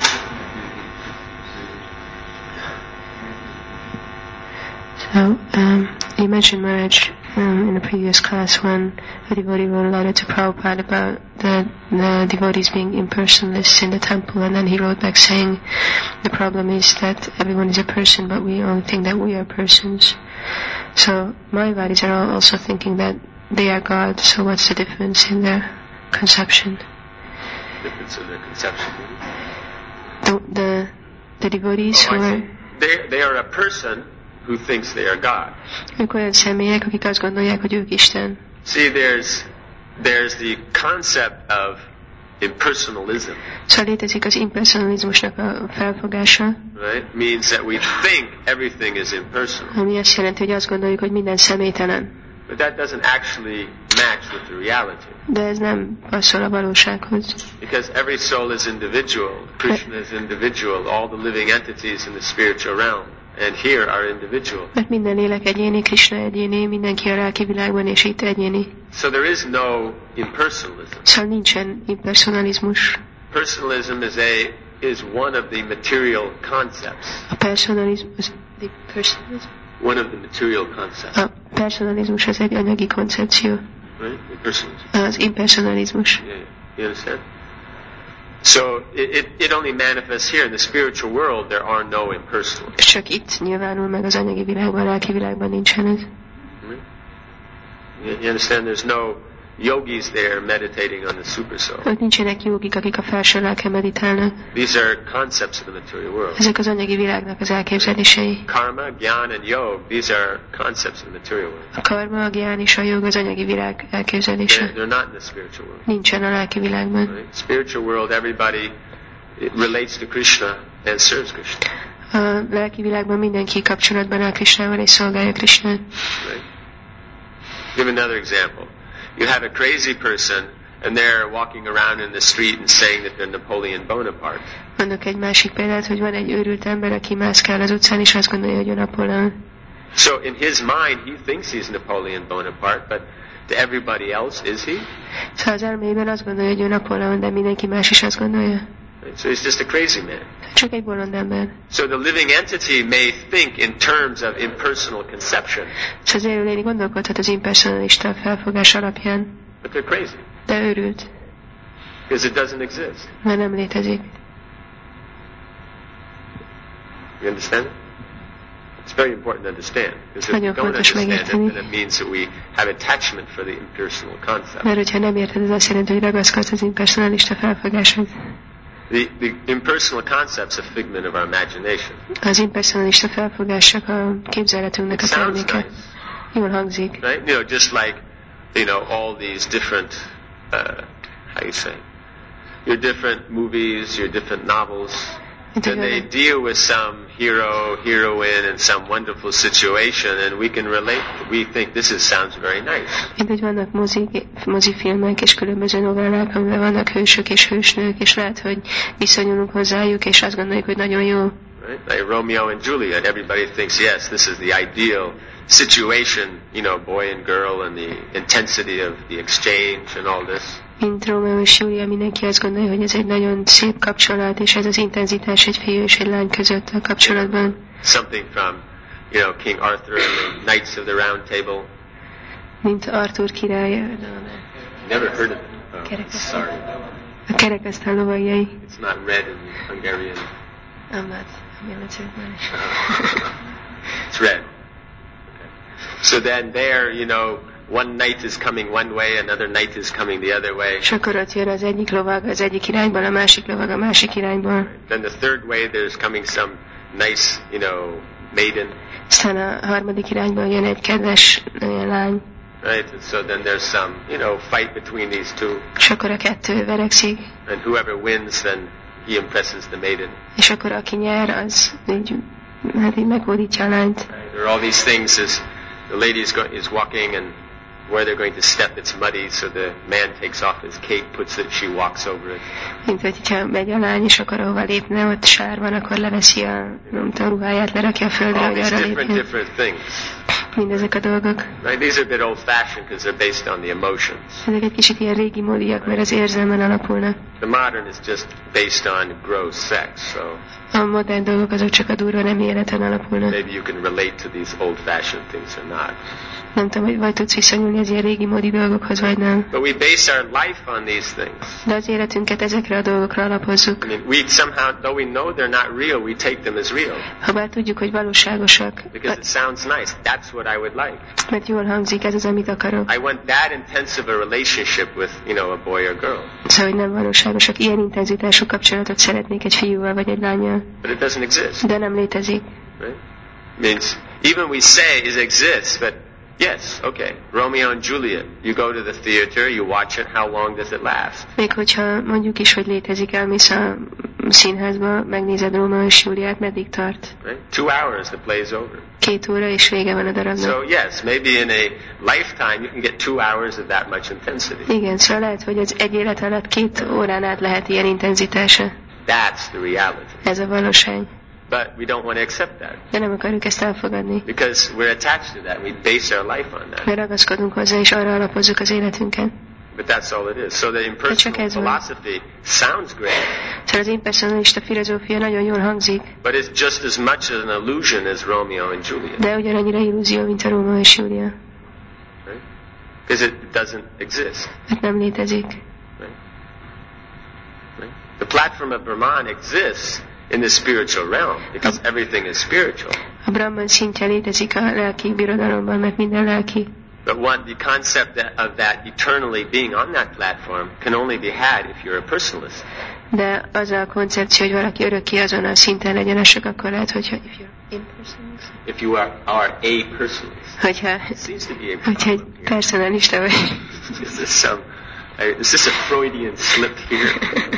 Speaker 3: So, you mentioned Maharaj in a previous class when a devotee wrote a letter to Prabhupada about the devotees being impersonalists in the temple, and then he wrote back saying the problem is that everyone is a person, but we only think that we are persons. So Mayavadis are also thinking that they are God, so what's the difference in their conception?
Speaker 1: Difference in their conception?
Speaker 3: The devotees who are...
Speaker 1: They are a person who thinks they are God.
Speaker 3: Ők olyan személyek, akik azt gondolják, hogy ők Isten.
Speaker 1: See, there's the concept of impersonalism.
Speaker 3: Szóval létezik az impersonalizmusnak a felfogása.
Speaker 1: Right? Means that we think everything is impersonal.
Speaker 3: Ami azt jelenti, hogy azt gondoljuk, hogy minden személytelen.
Speaker 1: But that doesn't actually match with the reality.
Speaker 3: De ez nem passzol a valósághoz.
Speaker 1: Because every soul is individual. Krishna is individual. All the living entities in the spiritual realm. And here are individual.
Speaker 3: Mert minden lélek egyéni, Krishna egyéni, mindenki a lelki világban, és itt egyéni.
Speaker 1: So there is no impersonalism.
Speaker 3: Szóval nincsen impersonalizmus.
Speaker 1: Personalism is one of the material concepts.
Speaker 3: A personalizmus,
Speaker 1: One of the material concepts.
Speaker 3: A personalizmus az egy anyagi koncepció.
Speaker 1: Right? Impersonalism.
Speaker 3: Az impersonalizmus.
Speaker 1: Yeah. You understand? So it only manifests here in the spiritual world. There are no impersonalists.
Speaker 3: Csak itt nyilvánul meg az anyagi világban, a lelki világban nincsen ez.
Speaker 1: You understand? There's no yogis there meditating on the super soul.
Speaker 3: Ott nincsenek jogik, akik a felső lelken meditálnak.
Speaker 1: These are concepts of the material world.
Speaker 3: Ezek az anyagi világnak az elképzelései.
Speaker 1: Karma, gyan, and yog. These are concepts of the material world.
Speaker 3: A karma, a gyán és a jog az anyagi világ elképzelése.
Speaker 1: They're not in the spiritual world.
Speaker 3: Nincsen a lelki világban.
Speaker 1: Right? Spiritual world, everybody relates to Krishna and serves Krishna.
Speaker 3: A lelki világban mindenki kapcsolatban áll Krishnával és szolgálja Krishnát.
Speaker 1: Right? Give another example. You have a crazy person, and they're walking around in the street and saying that they're Napoleon Bonaparte.
Speaker 3: Mondok egy másik példát, hogy van egy őrült ember, aki mászkál az utcán, és azt gondolja, hogy ő Napóleon.
Speaker 1: So in his mind, he thinks he's Napoleon Bonaparte, but to everybody else, is he?
Speaker 3: Szóval az elméjében azt gondolja, hogy ő Napóleon, de mindenki más is azt gondolja.
Speaker 1: So he's just a crazy man.
Speaker 3: Csak egy bolond ember.
Speaker 1: So the living entity may think in terms of impersonal conception.
Speaker 3: Szóval az élőlény gondolkodhat az impersonalista felfogás alapján.
Speaker 1: But they're crazy.
Speaker 3: De őrült.
Speaker 1: Because it doesn't exist.
Speaker 3: Mert nem létezik.
Speaker 1: You understand? It's very important to understand. Because if we don't understand it, then it means that we have attachment for the impersonal concept.
Speaker 3: Mert hogyha nem érted, ez azt jelenti, hogy ragaszkodsz az impersonalista felfogáshoz.
Speaker 1: The impersonal concept's a figment of our imagination.
Speaker 3: Az impersonalista felfogás csak a képzeletünknek a terméke.
Speaker 1: Nice.
Speaker 3: Jól hangzik.
Speaker 1: Right? Just like, all these different, how you say, your different movies, your different novels, and they deal with some hero, heroine in some wonderful situation, and we can relate. We think this sounds very nice.
Speaker 3: Mint hogy vannak mozifilmek és különböző novellák, amiben vannak hősök és hősnők, és lehet, hogy viszonyulunk hozzájuk, és azt gondoljuk, hogy nagyon jó.
Speaker 1: Right? Like Romeo and Juliet, everybody thinks, yes, this is the ideal situation, boy and girl, and the intensity of the exchange and all this.
Speaker 3: Mint Rómeó és Júlia, mindenki azt gondolja, hogy ez egy nagyon szép kapcsolat, és ez az intenzitás egy fiú és egy lány között a kapcsolatban.
Speaker 1: Something from, King Arthur and the Knights of the Round Table.
Speaker 3: Mint Arthur király.
Speaker 1: Never heard of it. Oh, sorry.
Speaker 3: A kerekasztal lovagjai.
Speaker 1: It's not red in Hungarian.
Speaker 3: I'm not military.
Speaker 1: It's red. Okay. So then there, one knight is coming one way, another knight is coming the other way.
Speaker 3: És akkor ott jön az egyik lovag az egyik irányból, a másik lovag a másik irányból.
Speaker 1: Then the third way, there's coming some nice, maiden.
Speaker 3: Aztán a harmadik irányból jön egy kedves lány.
Speaker 1: Right, and so then there's some, fight between these two.
Speaker 3: És akkor a kettő verekszik.
Speaker 1: And whoever wins, then he impresses the maiden.
Speaker 3: És akkor aki nyer, az így megódítja a lányt.
Speaker 1: There are all these things as the lady is walking and where they're going to step, it's muddy, so the man takes off his cape, puts it, she walks over it.
Speaker 3: Mint hogyha megy a lány, és akkor ahova lépne, ott sár van, akkor leveszi a ruháját, lerakja a földre, hogy arra lépjen.
Speaker 1: Different things.
Speaker 3: Mindezek a dolgok.
Speaker 1: Right? These are a bit old-fashioned because they're based on the emotions.
Speaker 3: Ezek egy kicsit ilyen régi módiak, mert az érzelmen alapulnak.
Speaker 1: The modern is just based on gross sex, so
Speaker 3: A modern dolgok azok csak a durva nem életen alapulnak.
Speaker 1: maybe you can relate to these old-fashioned things or not.
Speaker 3: Nem tudom, hogy vagy tudsz viszonyulni az ilyen régi módi dolgokhoz, vagy nem.
Speaker 1: But we base our life on these things.
Speaker 3: De az életünket ezekre a dolgokra alapozzuk.
Speaker 1: I mean, we somehow, though we know they're not real, we take them as real.
Speaker 3: Habár tudjuk, hogy valóságosak,
Speaker 1: Because it sounds nice. That's what I would like.
Speaker 3: mert jól hangzik, ez az, amit akarok.
Speaker 1: I want that intensive a relationship with, a boy or girl.
Speaker 3: Szóval, hogy nem valóságosak. Ilyen intenzitású kapcsolatot szeretnék egy fiúval vagy egy lánnyal.
Speaker 1: But it doesn't exist.
Speaker 3: De nem létezik.
Speaker 1: Right? Means, even we say it exists, but yes, okay. Romeo and Juliet. You go to the theater, you watch it, how long does it last?
Speaker 3: Még hogyha mondjuk is, hogy létezik, elmész a színházba, megnézed Rómeó és Júliát, meddig tart?
Speaker 1: Right? 2 hours, the play's over.
Speaker 3: 2 óra, és vége van a darabnak.
Speaker 1: So yes, maybe in a lifetime you can get 2 hours of that much intensity.
Speaker 3: Igen, szóval lehet, hogy az egy élet alatt 2 órán át lehet ilyen intenzitása.
Speaker 1: That's the reality.
Speaker 3: Ez a valóság.
Speaker 1: But we don't want to accept that.
Speaker 3: De nem akarjuk ezt elfogadni.
Speaker 1: Because we're attached to that. We base our life on that.
Speaker 3: Mert ragaszkodunk hozzá, és arra alapozzuk az életünket.
Speaker 1: But that's all it is. So the impersonal philosophy sounds great.
Speaker 3: Szóval az impersonalista filozófia nagyon jól hangzik.
Speaker 1: But it's just as much an illusion as Romeo and Juliet.
Speaker 3: De ugyanannyira illúzió, mint a Rómeó és Júlia.
Speaker 1: Right? Because it doesn't exist.
Speaker 3: Mert nem létezik.
Speaker 1: Right? Right? The platform of Brahman exists in the spiritual realm because everything is spiritual.
Speaker 3: A Brahman szintje létezik a lelki birodalomban, mert minden lelki.
Speaker 1: But the concept of that eternally being on that platform can only be had if you're a personalist.
Speaker 3: De az a koncepció, hogy valaki örökké azon a szinten legyen, az csak akkor lehet, hogyha
Speaker 1: If you are a personalist.
Speaker 3: Hogyha
Speaker 1: It seems to be a
Speaker 3: egy
Speaker 1: problem here.
Speaker 3: personalista vagy.
Speaker 1: Is this a Freudian slip here?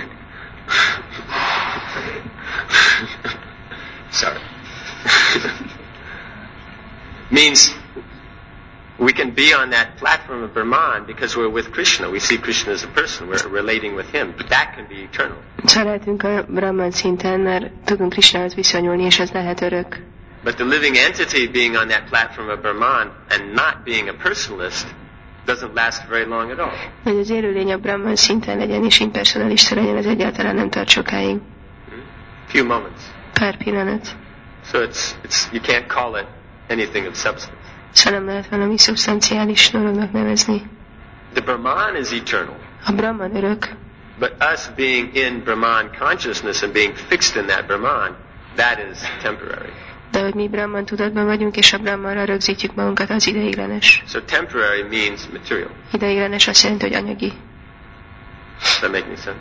Speaker 1: Sorry. Means we can be on that platform of Brahman because we're with Krishna. We see Krishna as a person. We're relating with him. But that can be eternal.
Speaker 3: Szóval lehetünk a Brahman szinten, mert tudunk Krishnához viszonyulni, és ez lehet örök.
Speaker 1: But the living entity being on that platform of Brahman and not being a personalist doesn't last very long at all.
Speaker 3: Hogy az élőlény a Brahman szinten legyen, és impersonalista legyen, ez egyáltalán nem tart sokáig.
Speaker 1: Few moments.
Speaker 3: Pár pillanat.
Speaker 1: So you can't call it anything of substance.
Speaker 3: Szóval nem lehet valami szubstanciális dolognak nevezni.
Speaker 1: The Brahman is eternal.
Speaker 3: A Brahman örök.
Speaker 1: But us being in Brahman consciousness and being fixed in that Brahman, that is temporary.
Speaker 3: De hogy mi Brahman tudatban vagyunk, és a Brahmanra rögzítjük magunkat, az ideiglenes.
Speaker 1: So temporary means material.
Speaker 3: Ideiglenes azt jelenti, hogy anyagi.
Speaker 1: Does that make any sense?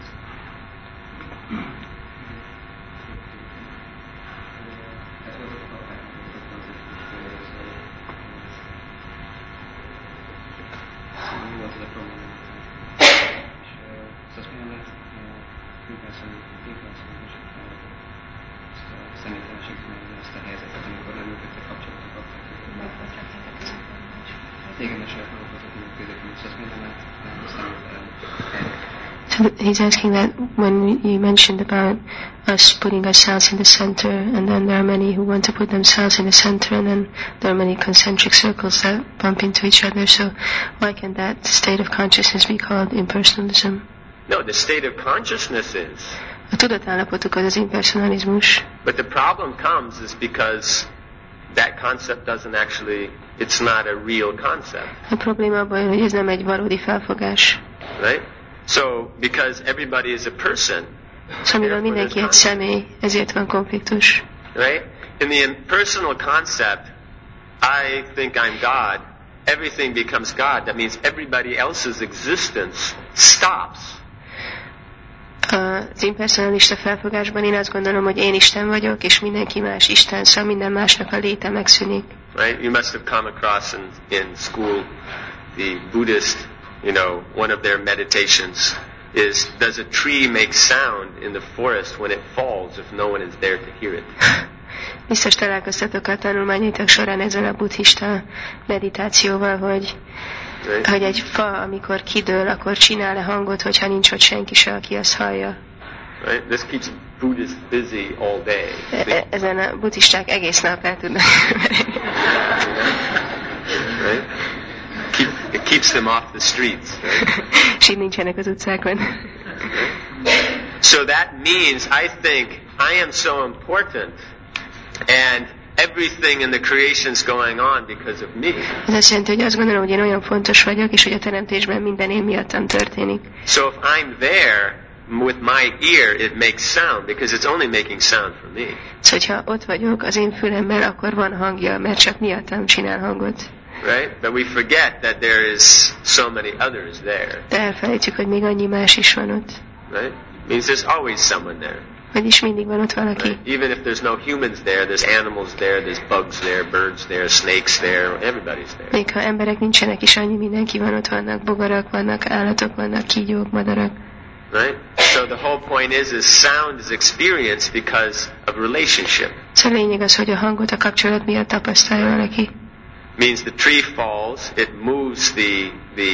Speaker 3: So he's asking that when you mentioned about us putting ourselves in the center, and then there are many who want to put themselves in the center, and then there are many concentric circles that bump into each other. So why can that state of consciousness be called impersonalism?
Speaker 1: No, the state of consciousness is.
Speaker 3: A tudatállapotuk az impersonalizmus.
Speaker 1: But the problem comes is because that concept doesn't actually, it's not a real concept.
Speaker 3: A probléma abban, hogy ez nem egy valódi felfogás.
Speaker 1: Right? So, because everybody is a person,
Speaker 3: Szóval mivel mindenki egy személy, ezért van konfliktus.
Speaker 1: right? In the impersonal concept, I think I'm God, everything becomes God. That means everybody else's existence stops.
Speaker 3: Az impersonalista felfogásban én azt gondolom, hogy én Isten vagyok, és mindenki más Isten, szóval minden másnak a léte megszűnik.
Speaker 1: Right? You must have come across in school the Buddhist, one of their meditations is, does a tree make sound in the forest when it falls if no one is there to hear it?
Speaker 3: Biztos találkoztatok a tanulmányaitok során ezzel a buddhista meditációval, hogy egy fa, amikor kidől, akkor csinál-e hangot, hogyha nincs ott senki se, aki azt hallja.
Speaker 1: Right? This keeps Buddhists busy all day.
Speaker 3: Ezen a buddhisták egész nap el tudnak.
Speaker 1: Right? It keeps them off the streets. Right?
Speaker 3: És így nincsenek az utcákon.
Speaker 1: So that means I think I am so important and everything in the creation is going on because of me.
Speaker 3: Ez azt jelenti, hogy azt gondolom, hogy én olyan fontos vagyok, és hogy a teremtésben minden én miattam történik.
Speaker 1: So if I'm there with my ear, it makes sound because it's only making sound for me.
Speaker 3: Szóval, hogyha ott vagyok az én fülemmel, akkor van hangja, mert csak miattam csinál hangot.
Speaker 1: Right? But we forget that there is so many others there.
Speaker 3: De elfelejtjük, hogy még annyi más is van ott.
Speaker 1: Right? It means there's always someone there.
Speaker 3: Vagyis mindig van ott valaki.
Speaker 1: Right? Even if there's no humans there, there's animals there, there's bugs there, birds there, snakes there, everybody's there.
Speaker 3: Még ha emberek nincsenek is, annyi mindenki van ott, vannak bogarak, vannak állatok, vannak kígyók, madarak.
Speaker 1: Right? So the whole point is sound is experienced because of relationship.
Speaker 3: Szóval a lényeg az, hogy a hangot a kapcsolat miatt tapasztalja valaki.
Speaker 1: Means the tree falls, it moves the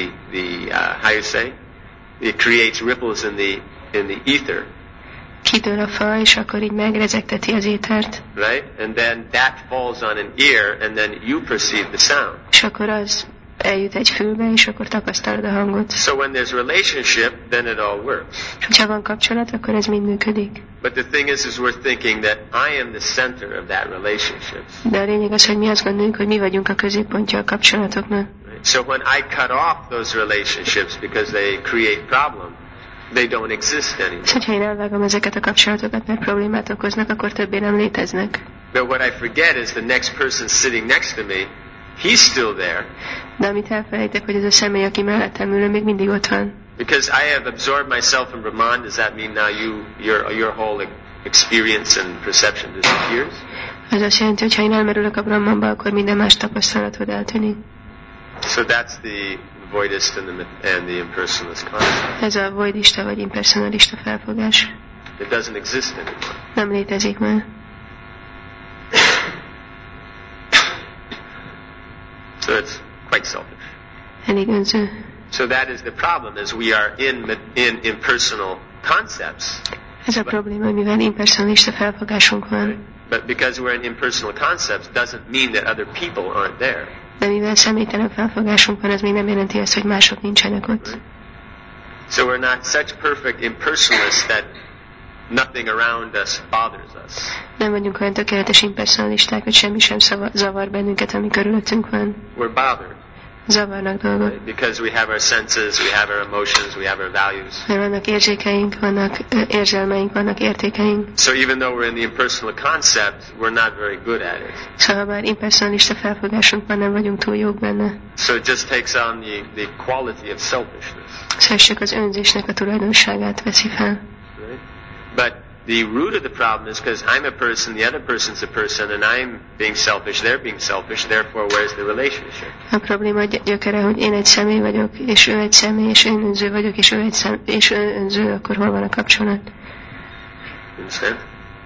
Speaker 1: how you say? It creates ripples in the ether.
Speaker 3: Kidől a fa, és akkor így megrezegteti az étert.
Speaker 1: Right? And then that falls on an ear, and then you perceive the sound.
Speaker 3: És akkor az eljut egy fülbe, és akkor tapasztalod a hangot.
Speaker 1: So when there's relationship, then it all works.
Speaker 3: És ha van kapcsolat, akkor ez mind működik.
Speaker 1: But the thing is we're thinking that I am the center of that relationship.
Speaker 3: De a lényeg az, hogy mi azt gondoljuk, hogy mi vagyunk a középpontja a kapcsolatoknak.
Speaker 1: Right? So when I cut off those relationships because they create problem, they don't exist anymore.
Speaker 3: Szóval, ha én elvágom ezeket a kapcsolatokat, mert problémát okoznak, akkor többé nem léteznek.
Speaker 1: But what I forget is the next person sitting next to me, he's still there.
Speaker 3: De amit elfelejtek, hogy ez a személy, aki mellettem ül, még mindig ott van.
Speaker 1: Because I have absorbed myself in Brahman, does that mean now your whole experience and perception disappears?
Speaker 3: Ez azt jelenti, hogy ha én elmerülök a Brahmanba, akkor minden más tapasztalatod eltűnik.
Speaker 1: So that's the voidist and the impersonalist concept.
Speaker 3: Ez a voidista vagy impersonalista felfogás.
Speaker 1: It doesn't exist anymore.
Speaker 3: Nem létezik már.
Speaker 1: So it's quite selfish.
Speaker 3: Elég önző.
Speaker 1: So that is the problem, is we are in impersonal concepts.
Speaker 3: Ez a probléma, mivel impersonalista felfogásunk van.
Speaker 1: But because we're in impersonal concepts doesn't mean that other people aren't there.
Speaker 3: De mivel személytelen felfogásunk van, az még nem jelenti azt, hogy mások nincsenek ott.
Speaker 1: So we're not such perfect impersonalists that nothing around us bothers us.
Speaker 3: Nem vagyunk olyan tökéletes impersonalisták, hogy semmi sem zavar bennünket, ami körülöttünk van.
Speaker 1: We're bothered.
Speaker 3: Zavarnak dolgok.
Speaker 1: Right? Because we have our senses, we have our emotions, we have our values.
Speaker 3: Mert vannak érzékeink, vannak érzelmeink, vannak értékeink.
Speaker 1: So even though we're in the impersonal concept, we're not very good at it.
Speaker 3: Szóval bár impersonalista felfogásunk van, nem vagyunk túl jók benne.
Speaker 1: So it just takes on the quality of selfishness.
Speaker 3: Szóval csak az önzésnek a tulajdonságát veszi fel.
Speaker 1: Right? But the root of the problem is because I'm a person, the other person's a person, and I'm being selfish, they're being selfish, therefore where's the relationship?
Speaker 3: A probléma gyökere, hogy én egy személy vagyok, és ő egy személy, és én önző vagyok, és ő önző, akkor hol van a kapcsolat?
Speaker 1: Understand?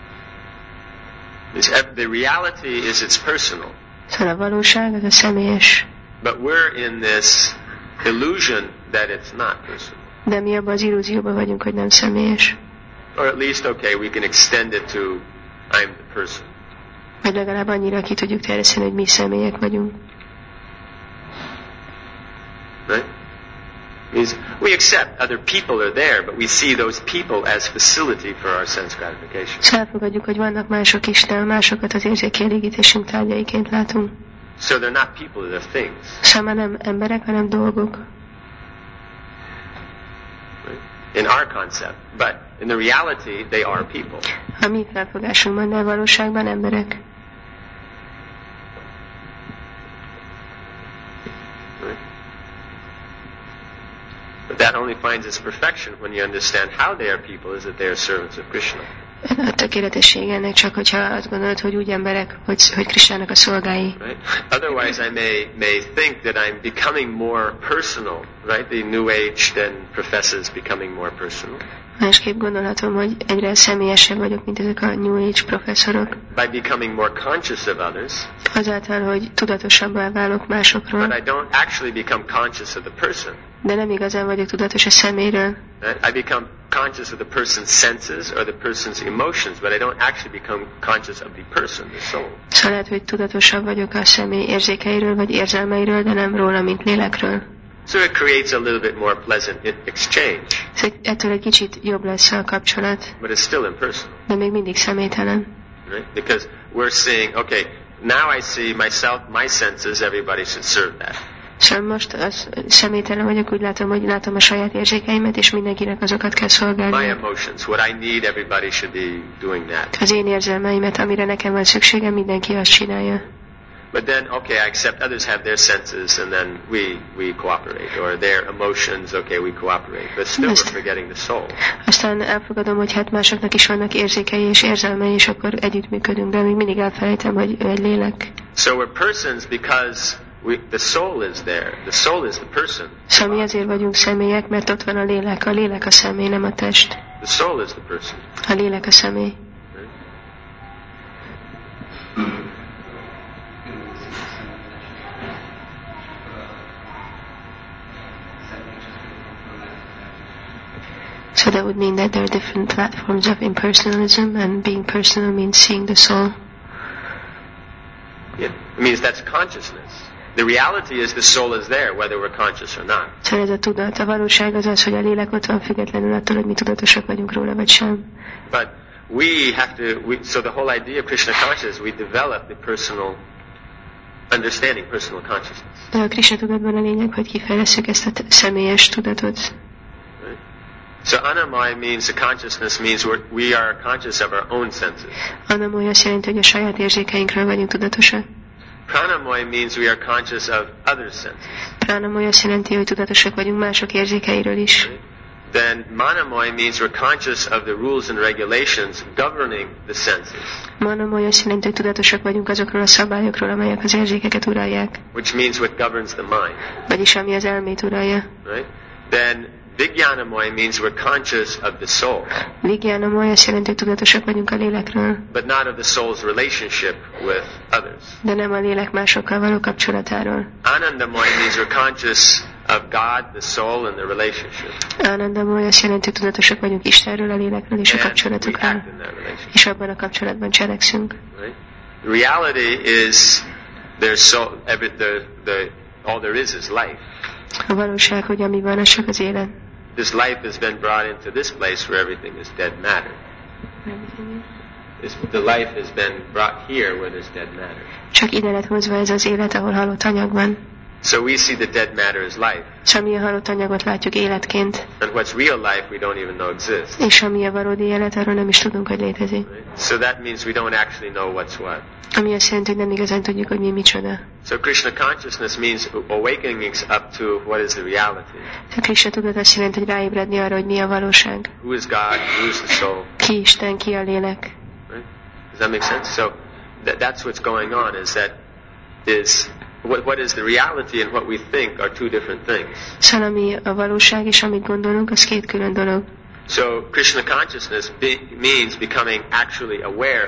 Speaker 1: The reality is it's personal.
Speaker 3: Szóval a valóság az a személyes.
Speaker 1: But we're in this illusion that it's not personal.
Speaker 3: De mi abban az illúzióban vagyunk, hogy nem személyes.
Speaker 1: Or at least, okay, we can extend it to I'm the person.
Speaker 3: Vagy legalább annyira ki tudjuk terjeszteni, hogy mi személyek vagyunk.
Speaker 1: Right? Means we accept other people are there, but we see those people as facility for our sense gratification.
Speaker 3: Elfogadjuk, hogy vannak mások is, de másokat az érzékielégítésünk tárgyaiként látunk.
Speaker 1: So they're not people, they're things.
Speaker 3: Szóval nem emberek, hanem dolgok.
Speaker 1: right? In our concept. But in the reality, they are people.
Speaker 3: A mi felfogásunkban, de valóságban emberek.
Speaker 1: Right? But that only finds its perfection when you understand how they are people, is that they are servants of Krishna.
Speaker 3: A tökéletesség ennek csak, hogyha azt gondolod, hogy úgy emberek, hogy Krisnának a szolgái.
Speaker 1: Right? Otherwise, I may think that I'm becoming more personal. Right? The New Age then professes becoming more personal.
Speaker 3: Másképp gondolhatom, hogy egyre személyesebb vagyok, mint ezek a New Age professzorok.
Speaker 1: By becoming more conscious of others.
Speaker 3: Azáltal, hogy tudatosabbá válok másokról.
Speaker 1: But I don't actually become conscious of the person.
Speaker 3: De nem igazán vagyok tudatos a személyről.
Speaker 1: Right? I become conscious of the person's senses or the person's emotions, but I don't actually become conscious of the person, the soul.
Speaker 3: Szóval lehet, hogy tudatosabb vagyok a személy érzékeiről vagy érzelmeiről, de nem róla, mint lélekről.
Speaker 1: So it creates a little bit more pleasant exchange.
Speaker 3: Szóval ettől egy kicsit jobb lesz a kapcsolat.
Speaker 1: But it's still impersonal.
Speaker 3: De még mindig személytelen.
Speaker 1: Right? Because we're seeing, okay, now I see myself, my senses, everybody should serve that.
Speaker 3: Szóval most az személytelen vagyok, úgy látom, hogy látom a saját érzékeimet, és mindenkinek azokat kell szolgálni.
Speaker 1: My emotions, what I need, everybody should be doing that.
Speaker 3: Az én érzelmeimet, amire nekem van szükségem, mindenki azt csinálja.
Speaker 1: But then, okay, I accept others have their senses, and then we cooperate, or their emotions, okay, we cooperate. But still we're forgetting the soul.
Speaker 3: Aztán elfogadom, hogy hát másoknak is vannak érzékei és érzelmei, és akkor együttműködünk, de még mindig elfelejtem, hogy ő egy lélek.
Speaker 1: So we're persons because the soul is there. The soul is the person.
Speaker 3: Szóval mi azért vagyunk személyek, mert ott van a lélek a személy, nem a test.
Speaker 1: The soul is the person.
Speaker 3: A lélek a személy. So that would mean that there are different platforms of impersonalism, and being personal means seeing the soul.
Speaker 1: Yeah, it means that's consciousness. The reality is the soul is there, whether we're conscious or not.
Speaker 3: Szóval ez a tudat, a valóság az az, hogy a lélek ott van függetlenül attól, hogy mi tudatosak vagyunk róla, vagy sem.
Speaker 1: But we have to, so the whole idea of Krishna consciousness, we develop the personal understanding, personal consciousness.
Speaker 3: De a Krishna tudatban a lényeg, hogy kifejlesszük ezt a személyes tudatot.
Speaker 1: So anamaya means the consciousness means we are conscious of our own senses.
Speaker 3: Anamaya azt jelenti, hogy a saját érzékeinkről vagyunk tudatosak.
Speaker 1: Pranamaya means we are conscious of other senses.
Speaker 3: Pranamaya azt jelenti, hogy tudatosak vagyunk mások érzékeiről is.
Speaker 1: Then manamaya means we're conscious of the rules and regulations governing the senses.
Speaker 3: Manamaya azt jelenti, hogy tudatosak vagyunk azokról a szabályokról, amelyek az érzékeket uralják.
Speaker 1: Which means what governs the mind.
Speaker 3: Vagyis ami az elmét uralja.
Speaker 1: Right? Then Vijnanamaya means we're conscious of the soul.
Speaker 3: Vijnanamaya azt jelenti, hogy tudatosak vagyunk a lélekről.
Speaker 1: But not of the soul's relationship with others.
Speaker 3: De nem a lélek másokkal való kapcsolatáról.
Speaker 1: Anandamaya means we're conscious of God, the soul, and the relationship.
Speaker 3: Anandamaya azt jelenti, hogy tudatosak vagyunk Istenről, a lélekről és a kapcsolatukról. És abban a kapcsolatban cselekszünk.
Speaker 1: Right? The reality is all there is life.
Speaker 3: A valóság, hogy ami van, az csak az élet.
Speaker 1: This life has been brought into this place where everything is dead matter. The life has been brought here where there's dead matter.
Speaker 3: Csak ide lett hozva ez az élet, ahol halott anyag van.
Speaker 1: So we see the dead matter as life.
Speaker 3: Szóval mi a halott anyagot látjuk életként.
Speaker 1: And what's real life we don't even know exists.
Speaker 3: És ami a valódi élet, arról nem is tudunk, hogy létezik.
Speaker 1: Right? So that means we don't actually know what's what.
Speaker 3: Ami azt jelenti, hogy nem igazán tudjuk, hogy mi micsoda.
Speaker 1: So Krishna consciousness means awakening up to what is the reality.
Speaker 3: A Krishna tudat azt jelenti, hogy ráébredni arra, hogy mi a valóság.
Speaker 1: Who is God? Who is the soul?
Speaker 3: Ki Isten, ki a lélek.
Speaker 1: Right? Does that make sense? So that's what's going on. What is the reality and what we think are two different things.
Speaker 3: Szóval ami a valóság és amit gondolunk, az két külön dolog.
Speaker 1: So Krishna consciousness means becoming actually aware